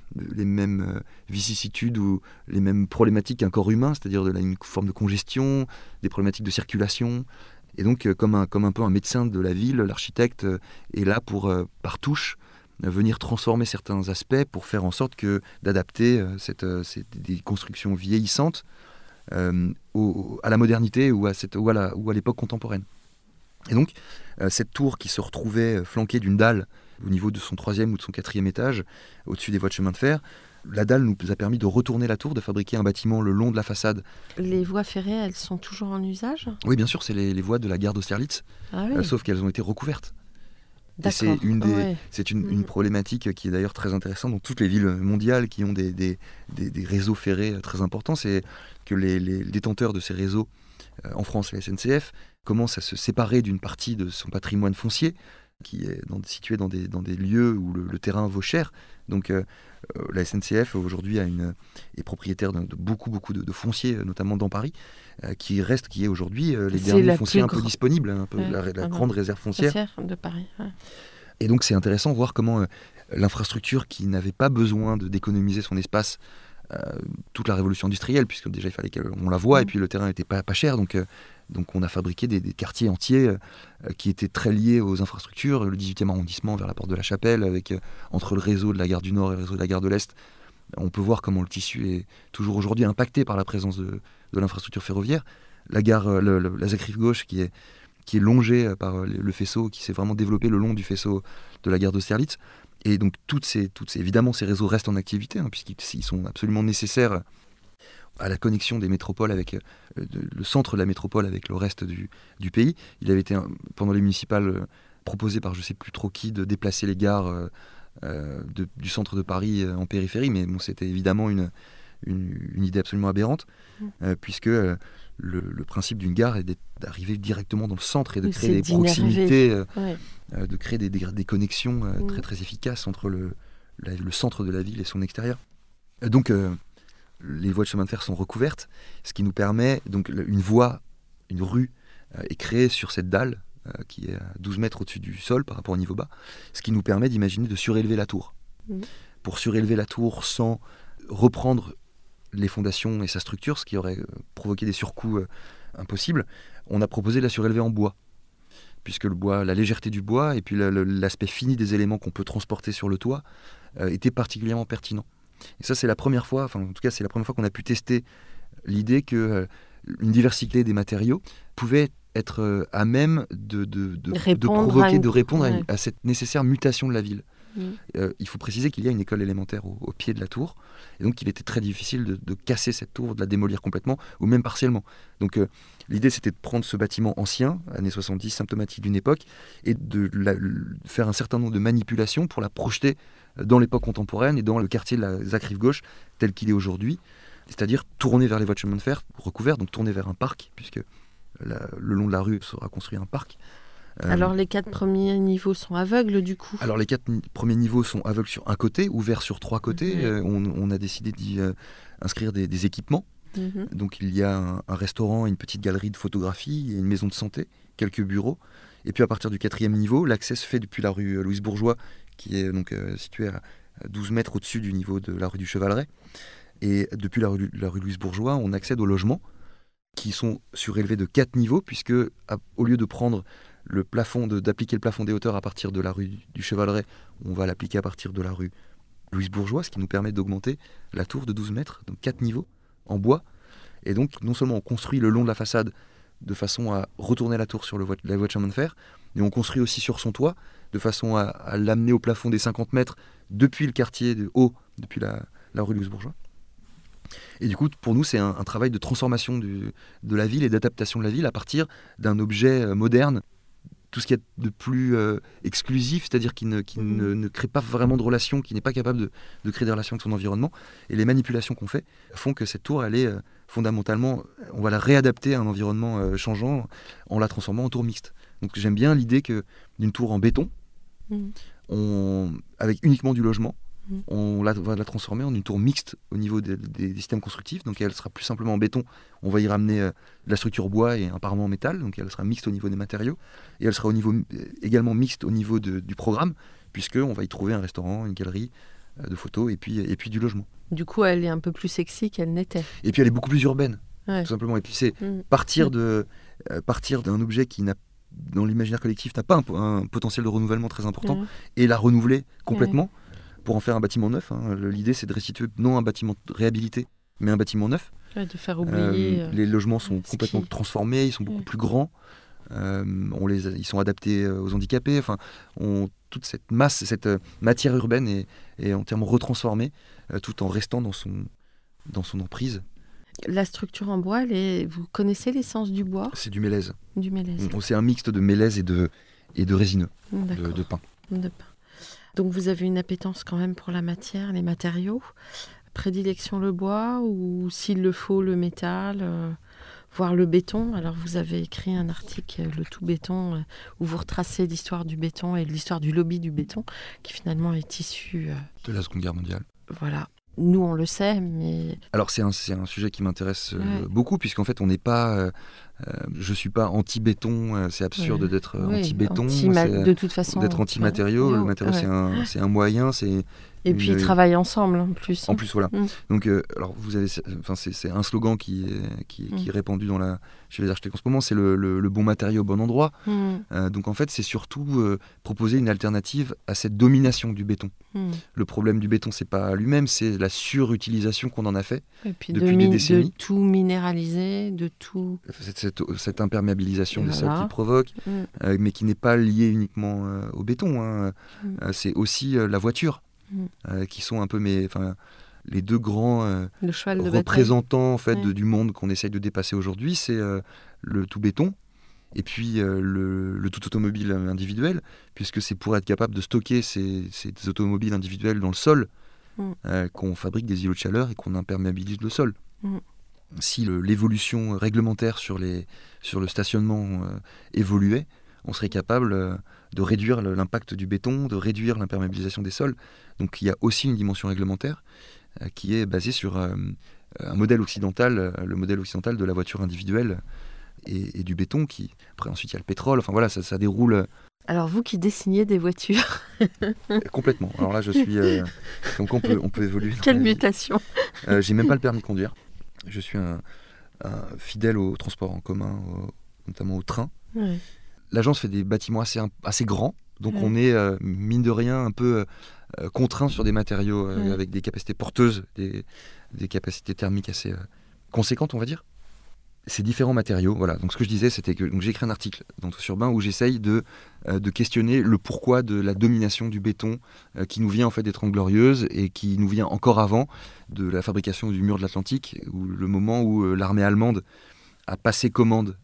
vicissitudes ou les mêmes problématiques qu'un corps humain, c'est-à-dire une forme de congestion, des problématiques de circulation. Et donc, comme un peu un médecin de la ville, l'architecte est là pour, par touche, venir transformer certains aspects pour faire en sorte d'adapter des constructions vieillissantes à la modernité ou à l'époque contemporaine. Et donc, cette tour qui se retrouvait flanquée d'une dalle au niveau de son 3e ou de son 4e étage, au-dessus des voies de chemin de fer, la dalle nous a permis de retourner la tour, de fabriquer un bâtiment le long de la façade. Les voies ferrées, elles sont toujours en usage ? Oui, bien sûr, c'est les voies de la gare d'Austerlitz, sauf qu'elles ont été recouvertes. Et c'est une problématique qui est d'ailleurs très intéressante dans toutes les villes mondiales qui ont des réseaux ferrés très importants. C'est que les détenteurs de ces réseaux, en France la SNCF, commencent à se séparer d'une partie de son patrimoine foncier qui est situé dans des lieux où le terrain vaut cher. Donc la SNCF aujourd'hui est propriétaire de beaucoup de fonciers, notamment dans Paris, qui est aujourd'hui les derniers fonciers un peu disponibles, la grande réserve foncière de Paris. Ouais. Et donc c'est intéressant de voir comment l'infrastructure qui n'avait pas besoin d'économiser son espace toute la révolution industrielle, puisque déjà il fallait qu'on la voie, et puis le terrain n'était pas cher, donc on a fabriqué des quartiers entiers qui étaient très liés aux infrastructures. Le 18e arrondissement vers la porte de la Chapelle, entre le réseau de la gare du Nord et le réseau de la gare de l'Est, on peut voir comment le tissu est toujours aujourd'hui impacté par la présence de l'infrastructure ferroviaire. La gare, la ZAC rive gauche qui est longée par le faisceau, qui s'est vraiment développé le long du faisceau de la gare d'Austerlitz. Et donc évidemment ces réseaux restent en activité, puisqu'ils sont absolument nécessaires à la connexion des métropoles avec le centre de la métropole avec le reste du pays. Il avait été, pendant les municipales, proposé par je ne sais plus trop qui de déplacer les gares du centre de Paris en périphérie, mais c'était évidemment une idée absolument aberrante, puisque le principe d'une gare est d'arriver directement dans le centre et de créer des proximités, de créer des connexions très très efficaces entre le centre de la ville et son extérieur. Donc les voies de chemin de fer sont recouvertes, ce qui nous permet, donc une rue est créée sur cette dalle qui est à 12 mètres au-dessus du sol par rapport au niveau bas, ce qui nous permet d'imaginer de surélever la tour. Pour surélever la tour sans reprendre les fondations et sa structure, ce qui aurait provoqué des surcoûts impossibles, on a proposé de la surélever en bois, puisque le bois, la légèreté du bois et puis l'aspect fini des éléments qu'on peut transporter sur le toit était particulièrement pertinent. Et ça, c'est la première fois, qu'on a pu tester l'idée qu'une diversité des matériaux pouvait être à même de répondre à cette nécessaire mutation de la ville. Il faut préciser qu'il y a une école élémentaire au pied de la tour, et donc il était très difficile de casser cette tour, de la démolir complètement, ou même partiellement. Donc l'idée, c'était de prendre ce bâtiment ancien, années 70, symptomatique d'une époque, et de faire un certain nombre de manipulations pour la projeter dans l'époque contemporaine et dans le quartier de la ZAC rive gauche tel qu'il est aujourd'hui, c'est-à-dire tourner vers les voies de chemin de fer recouvertes, donc tourner vers un parc, puisque le long de la rue sera construit un parc. Alors les 4 premiers niveaux sont aveugles du coup ? Alors les 4 premiers niveaux sont aveugles sur un côté, ouverts sur 3 côtés. On a décidé d'y inscrire des équipements. Donc il y a un restaurant, une petite galerie de photographie, une maison de santé, quelques bureaux. Et puis à partir du 4e niveau, l'accès se fait depuis la rue Louise Bourgeois, qui est donc située à 12 mètres au-dessus du niveau de la rue du Chevaleret. Et depuis la rue Louise Bourgeois, on accède aux logements qui sont surélevés de 4 niveaux, puisque au lieu de prendre d'appliquer le plafond des hauteurs à partir de la rue du Chevaleret, on va l'appliquer à partir de la rue Louise Bourgeois, ce qui nous permet d'augmenter la tour de 12 mètres, donc 4 niveaux en bois. Et donc non seulement on construit le long de la façade de façon à retourner la tour sur la voie de chemin de fer, mais on construit aussi sur son toit de façon à l'amener au plafond des 50 mètres depuis le quartier de haut, depuis la rue Louise Bourgeois. Et du coup, pour nous, c'est un travail de transformation de la ville et d'adaptation de la ville à partir d'un objet moderne, tout ce qu'il y a de plus exclusif, c'est-à-dire qui ne crée pas vraiment de relations, qui n'est pas capable de créer des relations avec son environnement. Et les manipulations qu'on fait font que cette tour, elle est fondamentalement, on va la réadapter à un environnement changeant en la transformant en tour mixte. Donc j'aime bien l'idée d'une tour en béton, avec uniquement du logement, on va la transformer en une tour mixte au niveau des systèmes constructifs. Donc elle sera plus simplement en béton, on va y ramener de la structure bois et un parement en métal, donc elle sera mixte au niveau des matériaux, et elle sera également mixte au niveau du programme, puisqu'on va y trouver un restaurant, une galerie, de photos et puis du logement. Du coup, elle est un peu plus sexy qu'elle n'était. Et puis elle est beaucoup plus urbaine, Ouais. tout simplement. Et puis c'est partir d'un objet qui dans l'imaginaire collectif n'a pas un potentiel de renouvellement très important et la renouveler complètement pour en faire un bâtiment neuf. L'idée, c'est de restituer non un bâtiment réhabilité, mais un bâtiment neuf. Ouais, de faire oublier. Les logements sont complètement transformés, ils sont beaucoup plus grands. Ils sont adaptés aux handicapés. Enfin, toute cette masse, cette matière urbaine est entièrement retransformée, tout en restant dans son emprise. La structure en bois, vous connaissez l'essence du bois? C'est du mélèze. Du mélèze. C'est un mixte de mélèze et de résineux, de pin. De pin. Donc vous avez une appétence quand même pour la matière, les matériaux. Prédilection le bois ou s'il le faut le métal, voire le béton. Alors vous avez écrit un article, Le tout béton, où vous retracez l'histoire du béton et l'histoire du lobby du béton, qui finalement est issu de la Seconde Guerre mondiale. Voilà. Nous, on le sait, mais... Alors, c'est un sujet qui m'intéresse beaucoup, puisqu'en fait, on n'est pas... je ne suis pas anti-béton, c'est absurde d'être anti-béton. De toute façon. D'être anti-matériaux. Le matériau, c'est un moyen, Et puis, ils travaillent ensemble, en plus. En plus, voilà. Donc, alors, c'est un slogan qui est répandu chez les architectes en ce moment, c'est le bon matériau au bon endroit. Donc, en fait, c'est surtout proposer une alternative à cette domination du béton. Le problème du béton, c'est pas lui-même, c'est la surutilisation qu'on en a fait depuis des décennies. De tout minéraliser, de tout... Cette imperméabilisation des sols qui provoque, mais qui n'est pas liée uniquement au béton. C'est aussi la voiture, qui sont un peu les deux grands représentants en fait, du monde qu'on essaye de dépasser aujourd'hui. C'est le tout béton, et puis le tout automobile individuel, puisque c'est pour être capable de stocker ces automobiles individuels dans le sol qu'on fabrique des îlots de chaleur et qu'on imperméabilise le sol. Si l'évolution réglementaire sur le stationnement évoluait, on serait capable de réduire l'impact du béton, de réduire l'imperméabilisation des sols. Donc il y a aussi une dimension réglementaire qui est basée sur un modèle occidental, le modèle occidental de la voiture individuelle et du béton. Après, ensuite, il y a le pétrole. Enfin voilà, ça déroule. Alors vous qui dessinez des voitures. Complètement. Alors là, je suis... donc on peut évoluer. Quelle mutation. J'ai même pas le permis de conduire. Je suis un fidèle au transport en commun, notamment au train. Ouais. L'agence fait des bâtiments assez grands, donc on est, mine de rien, un peu contraint sur des matériaux avec des capacités porteuses, des capacités thermiques assez conséquentes, on va dire. Ces différents matériaux, voilà. Donc ce que je disais, c'était que j'ai écrit un article dans Tous Urbain où j'essaye de questionner le pourquoi de la domination du béton qui nous vient en fait des Trente Glorieuses et qui nous vient encore avant de la fabrication du mur de l'Atlantique, où le moment où l'armée allemande a passé commande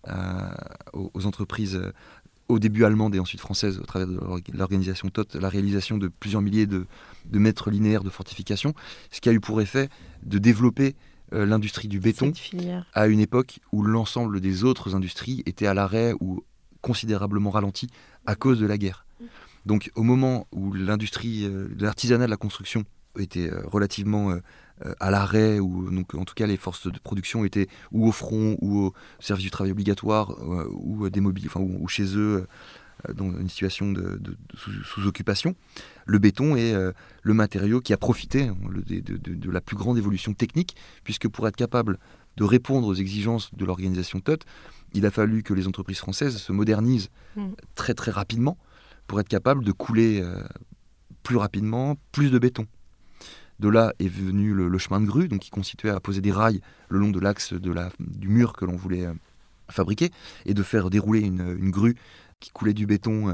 aux entreprises au début allemandes et ensuite françaises au travers de l'organisation TOT, la réalisation de plusieurs milliers de mètres linéaires de fortification, ce qui a eu pour effet de développer l'industrie du béton à une époque où l'ensemble des autres industries étaient à l'arrêt ou considérablement ralenties à cause de la guerre. Donc au moment où l'industrie, l'artisanat de la construction était relativement à l'arrêt, ou donc en tout cas les forces de production étaient ou au front ou au service du travail obligatoire ou démobilisés, ou chez eux dans une situation sous occupation. Le béton est le matériau qui a profité de la plus grande évolution technique, puisque pour être capable de répondre aux exigences de l'organisation TOT, il a fallu que les entreprises françaises se modernisent très très rapidement pour être capable de couler plus rapidement plus de béton. De là est venu le chemin de grue, donc qui consistait à poser des rails le long de l'axe du mur que l'on voulait fabriquer, et de faire dérouler une grue qui coulait du béton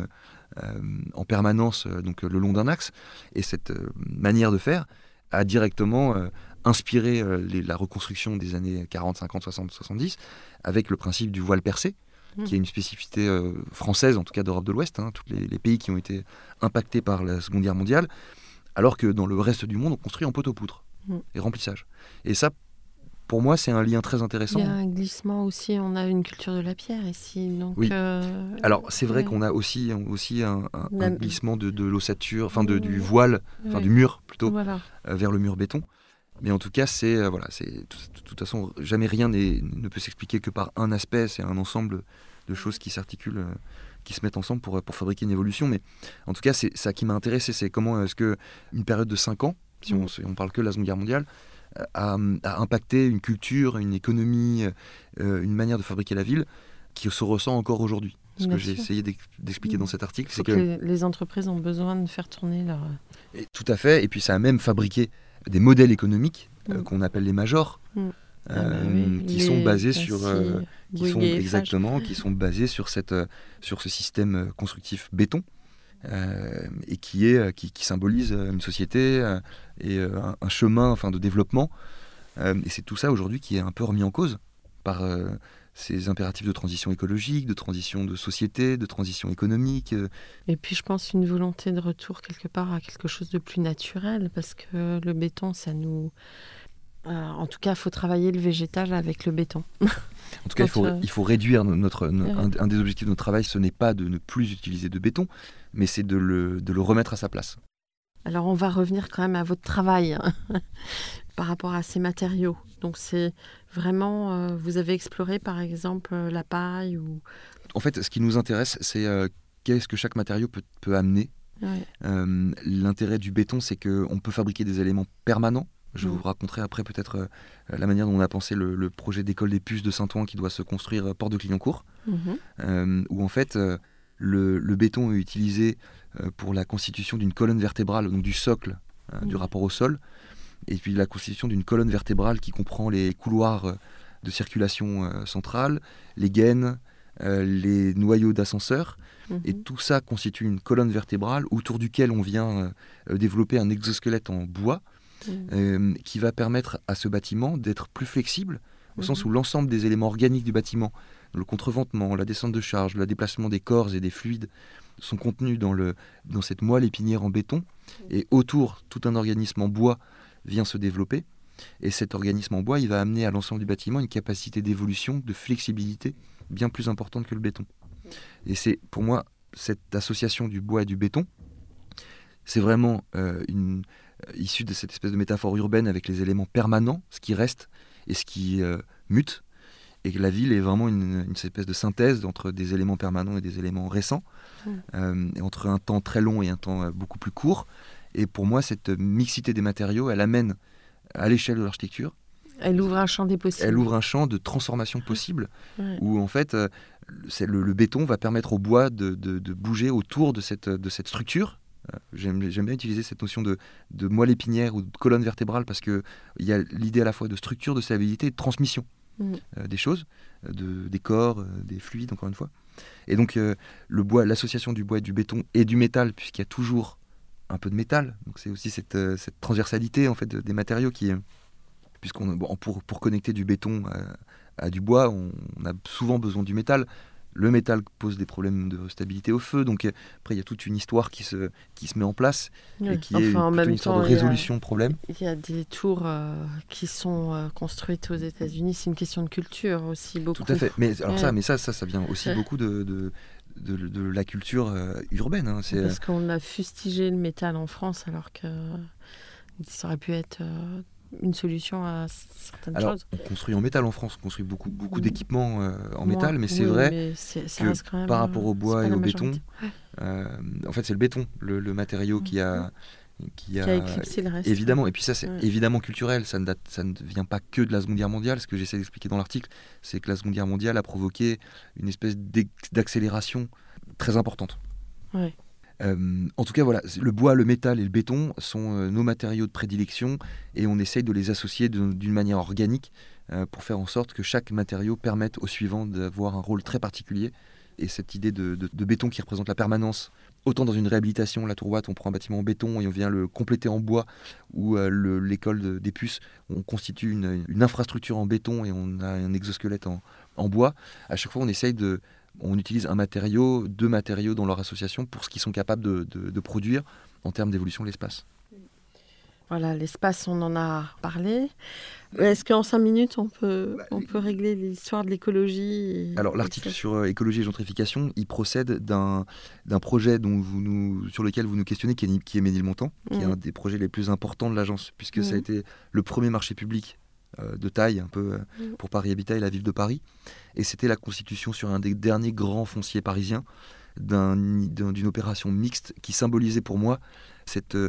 en permanence donc le long d'un axe. Et cette manière de faire a directement inspiré la reconstruction des années 40, 50, 60, 70, avec le principe du voile percé, qui est une spécificité française, en tout cas d'Europe de l'Ouest, tous les pays qui ont été impactés par la Seconde Guerre mondiale, alors que dans le reste du monde, on construit en poteau-poutre et remplissage. Et ça, pour moi, c'est un lien très intéressant. Il y a un glissement aussi, on a une culture de la pierre ici. Donc, oui. Alors, c'est vrai qu'on a aussi un glissement de l'ossature, du voile, du mur plutôt, vers le mur béton. Mais en tout cas, de toute façon, jamais rien ne peut s'expliquer que par un aspect. C'est un ensemble de choses qui s'articulent, qui se mettent ensemble pour fabriquer une évolution. Mais en tout cas, c'est ça qui m'a intéressé, c'est comment est-ce qu'une période de 5 ans, si on parle que de la Seconde Guerre mondiale, a impacté une culture, une économie, une manière de fabriquer la ville qui se ressent encore aujourd'hui. Ce que j'ai essayé d'expliquer dans cet article, c'est que les entreprises ont besoin de faire tourner leur... Tout à fait, et puis ça a même fabriqué des modèles économiques qu'on appelle les majors, qui sont basés sur... qui sont basés sur ce système constructif béton, et qui symbolise une société et un chemin de développement. Et c'est tout ça aujourd'hui qui est un peu remis en cause par ces impératifs de transition écologique, de transition de société, de transition économique. Et puis je pense une volonté de retour quelque part à quelque chose de plus naturel, parce que le béton, ça nous... en tout cas, il faut travailler le végétal avec le béton. En tout cas, il faut réduire un des objectifs de notre travail, ce n'est pas de ne plus utiliser de béton, mais c'est de le remettre à sa place. Alors, on va revenir quand même à votre travail par rapport à ces matériaux. Donc, c'est vraiment... vous avez exploré, par exemple, la paille ou... En fait, ce qui nous intéresse, c'est qu'est-ce que chaque matériau peut amener. Ouais. L'intérêt du béton, c'est qu'on peut fabriquer des éléments permanents. Je vous raconterai après peut-être la manière dont on a pensé le projet d'école des puces de Saint-Ouen qui doit se construire porte de Clignancourt, où en fait le béton est utilisé pour la constitution d'une colonne vertébrale, donc du socle, du rapport au sol, et puis la constitution d'une colonne vertébrale qui comprend les couloirs de circulation centrale, les gaines, les noyaux d'ascenseur, et tout ça constitue une colonne vertébrale autour duquel on vient développer un exosquelette en bois, qui va permettre à ce bâtiment d'être plus flexible, au sens où l'ensemble des éléments organiques du bâtiment, le contreventement, la descente de charge, le déplacement des corps et des fluides, sont contenus dans cette moelle épinière en béton, et autour, tout un organisme en bois vient se développer, et cet organisme en bois, il va amener à l'ensemble du bâtiment une capacité d'évolution, de flexibilité bien plus importante que le béton. Et c'est, pour moi, cette association du bois et du béton, c'est vraiment issu de cette espèce de métaphore urbaine avec les éléments permanents, ce qui reste et ce qui mute, et que la ville est vraiment une espèce de synthèse entre des éléments permanents et des éléments récents, entre un temps très long et un temps beaucoup plus court. Et pour moi, cette mixité des matériaux, elle amène à l'échelle de l'architecture. Elle ouvre un champ des possibles. Elle ouvre un champ de transformation possible, où en fait, le béton va permettre au bois de bouger autour de cette structure. J'aime bien utiliser cette notion de moelle épinière ou de colonne vertébrale, parce qu'il y a l'idée à la fois de structure, de stabilité et de transmission des choses, des corps, des fluides, encore une fois. Et donc le bois, l'association du bois et du béton et du métal, puisqu'il y a toujours un peu de métal, donc c'est aussi cette transversalité en fait des matériaux qui, pour connecter du béton à du bois, on a souvent besoin du métal. Le métal pose des problèmes de stabilité au feu, donc après il y a toute une histoire qui se met en place, et qui est plutôt une histoire de résolution de problèmes. Il y a des tours qui sont construites aux États-Unis, c'est une question de culture aussi, beaucoup. Tout à fait, mais alors ça vient aussi beaucoup de la culture urbaine. Hein. Parce qu'on a fustigé le métal en France, alors que ça aurait pu être... une solution à certaines choses. On construit en métal en France, on construit beaucoup d'équipements en métal, mais c'est vrai que quand même, par rapport au bois et au béton, en fait c'est le béton, le matériau qui a éclipsé le reste. Évidemment, et puis ça c'est évidemment culturel, ça ne vient pas que de la Seconde Guerre mondiale. Ce que j'essaie d'expliquer dans l'article, c'est que la Seconde Guerre mondiale a provoqué une espèce d'accélération très importante. Ouais. En tout cas, voilà, le bois, le métal et le béton sont nos matériaux de prédilection, et on essaye de les associer d'une manière organique pour faire en sorte que chaque matériau permette au suivant d'avoir un rôle très particulier. Et cette idée de béton qui représente la permanence, autant dans une réhabilitation, la Tour Watt, on prend un bâtiment en béton et on vient le compléter en bois, ou l'école des puces, on constitue une infrastructure en béton et on a un exosquelette en bois. À chaque fois, on utilise un matériau, deux matériaux dans leur association pour ce qu'ils sont capables de produire en termes d'évolution de l'espace. Voilà, l'espace, on en a parlé. Est-ce qu'en 5 minutes, on peut régler l'histoire de l'écologie Alors, l'article sur écologie et gentrification, il procède d'un projet sur lequel vous nous questionnez, qui est Ménilmontant, qui est un des projets les plus importants de l'agence, puisque ça a été le premier marché public de taille, un peu pour Paris Habitat et la ville de Paris. Et c'était la constitution sur un des derniers grands fonciers parisiens d'une opération mixte qui symbolisait pour moi cette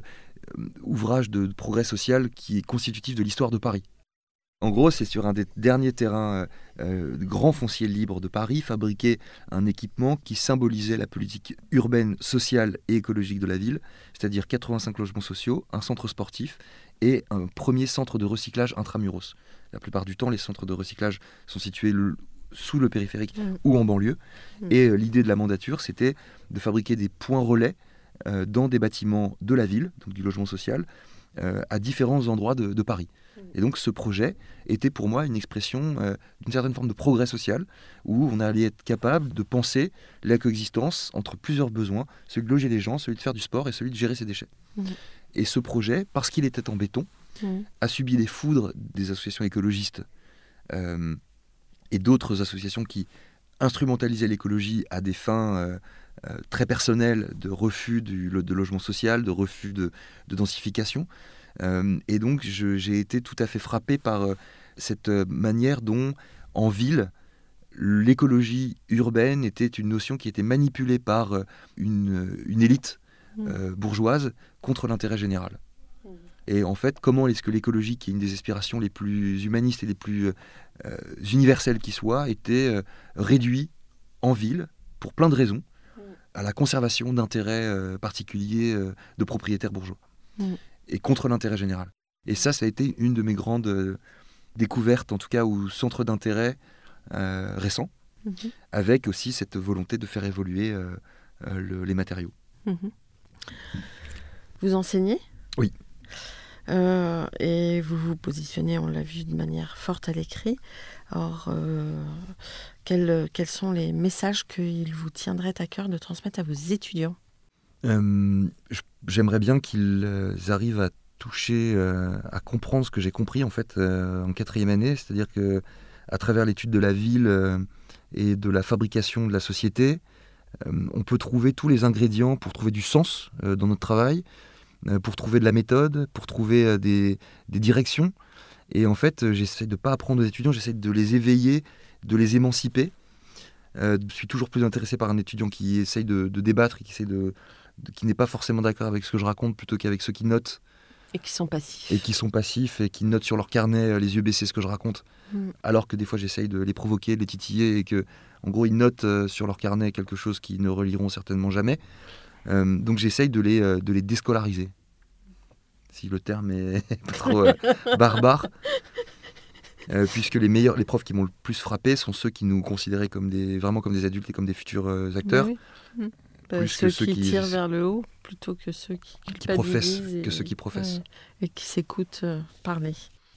ouvrage de progrès social qui est constitutif de l'histoire de Paris. En gros, c'est sur un des derniers terrains grands fonciers libres de Paris, fabriqué un équipement qui symbolisait la politique urbaine, sociale et écologique de la ville, c'est-à-dire 85 logements sociaux, un centre sportif et un premier centre de recyclage intramuros. La plupart du temps, les centres de recyclage sont situés sous le périphérique ou en banlieue. Et l'idée de la mandature, c'était de fabriquer des points relais dans des bâtiments de la ville, donc du logement social, à différents endroits de Paris. Et donc ce projet était pour moi une expression d'une certaine forme de progrès social, où on allait être capable de penser la coexistence entre plusieurs besoins, celui de loger les gens, celui de faire du sport et celui de gérer ses déchets. Et ce projet, parce qu'il était en béton, a subi les foudres des associations écologistes et d'autres associations qui instrumentalisaient l'écologie à des fins très personnelles de refus de logement social, de refus de densification. Et donc j'ai été tout à fait frappé par cette manière dont, en ville, l'écologie urbaine était une notion qui était manipulée par une élite bourgeoise contre l'intérêt général. Et en fait, comment est-ce que l'écologie, qui est une des aspirations les plus humanistes et les plus universelles qui soit, était réduite en ville, pour plein de raisons, à la conservation d'intérêts particuliers de propriétaires bourgeois. Et contre l'intérêt général. Et ça a été une de mes grandes découvertes, en tout cas, ou centres d'intérêt récents, avec aussi cette volonté de faire évoluer les matériaux. Vous enseignez ? Oui. Et vous vous positionnez, on l'a vu, de manière forte à l'écrit. Alors, quels sont les messages qu'il vous tiendrait à cœur de transmettre à vos étudiants ? J'aimerais bien qu'ils arrivent à toucher, à comprendre ce que j'ai compris en fait en 4e année, c'est-à-dire que à travers l'étude de la ville et de la fabrication de la société, on peut trouver tous les ingrédients pour trouver du sens dans notre travail, pour trouver de la méthode, pour trouver des directions. Et en fait, j'essaie de ne pas apprendre aux étudiants, j'essaie de les éveiller, de les émanciper. Je suis toujours plus intéressé par un étudiant qui essaye de débattre et qui n'est pas forcément d'accord avec ce que je raconte plutôt qu'avec ceux qui notent. Et qui sont passifs. Et qui notent sur leur carnet, les yeux baissés, ce que je raconte. Alors que des fois, j'essaye de les provoquer, de les titiller et que, en gros, ils notent sur leur carnet quelque chose qu'ils ne reliront certainement jamais. Donc, j'essaye de les déscolariser. Si le terme est pas trop barbare. Puisque les profs qui m'ont le plus frappé sont ceux qui nous considéraient vraiment comme des adultes et comme des futurs acteurs. Oui. Ceux qui tirent vers le haut plutôt que ceux qui professent. Ceux qui professent. Et qui s'écoutent parler.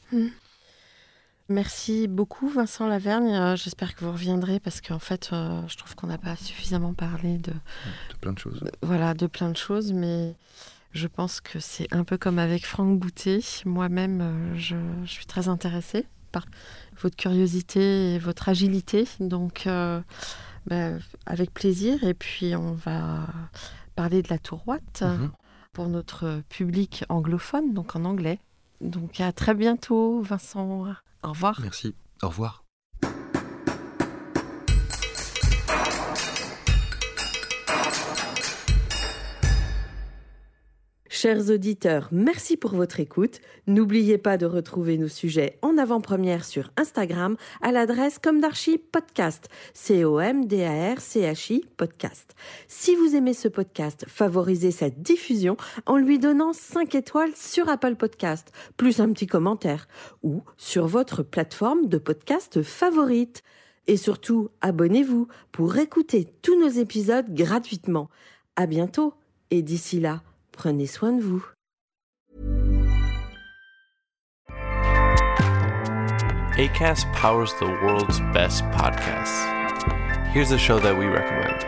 Merci beaucoup Vincent Lavergne. J'espère que vous reviendrez parce qu'en fait, je trouve qu'on n'a pas suffisamment parlé de plein de choses. De plein de choses, mais je pense que c'est un peu comme avec Franck Boutet. Moi-même, je suis très intéressée par votre curiosité et votre agilité. Donc, avec plaisir. Et puis, on va parler de la Tourouate pour notre public anglophone, donc en anglais. Donc, à très bientôt, Vincent. Au revoir. Merci. Au revoir. Chers auditeurs, merci pour votre écoute. N'oubliez pas de retrouver nos sujets en avant-première sur Instagram à l'adresse Comdarchi Podcast, COMDARCHI Podcast. Si vous aimez ce podcast, favorisez sa diffusion en lui donnant 5 étoiles sur Apple Podcast, plus un petit commentaire, ou sur votre plateforme de podcast favorite. Et surtout, abonnez-vous pour écouter tous nos épisodes gratuitement. À bientôt, et d'ici là, prenez soin de vous. Acast powers the world's best podcasts. Here's a show that we recommend.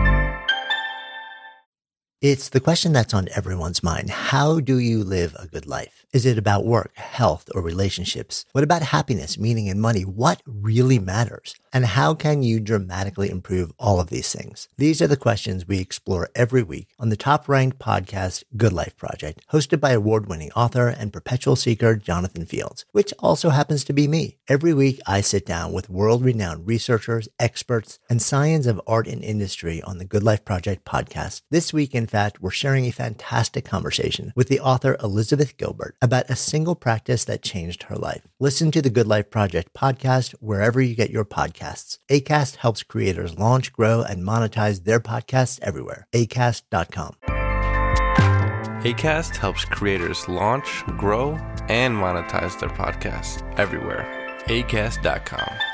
It's the question that's on everyone's mind. How do you live a good life? Is it about work, health, or relationships? What about happiness, meaning, and money? What really matters? And how can you dramatically improve all of these things? These are the questions we explore every week on the top-ranked podcast Good Life Project, hosted by award-winning author and perpetual seeker Jonathan Fields, which also happens to be me. Every week, I sit down with world-renowned researchers, experts, and scions of art and industry on the Good Life Project podcast. This week, in fact, we're sharing a fantastic conversation with the author Elizabeth Gilbert about a single practice that changed her life. Listen to the Good Life Project podcast wherever you get your podcasts. Acast helps creators launch, grow, and monetize their podcasts everywhere. Acast.com. Acast helps creators launch, grow, and monetize their podcasts everywhere. Acast.com.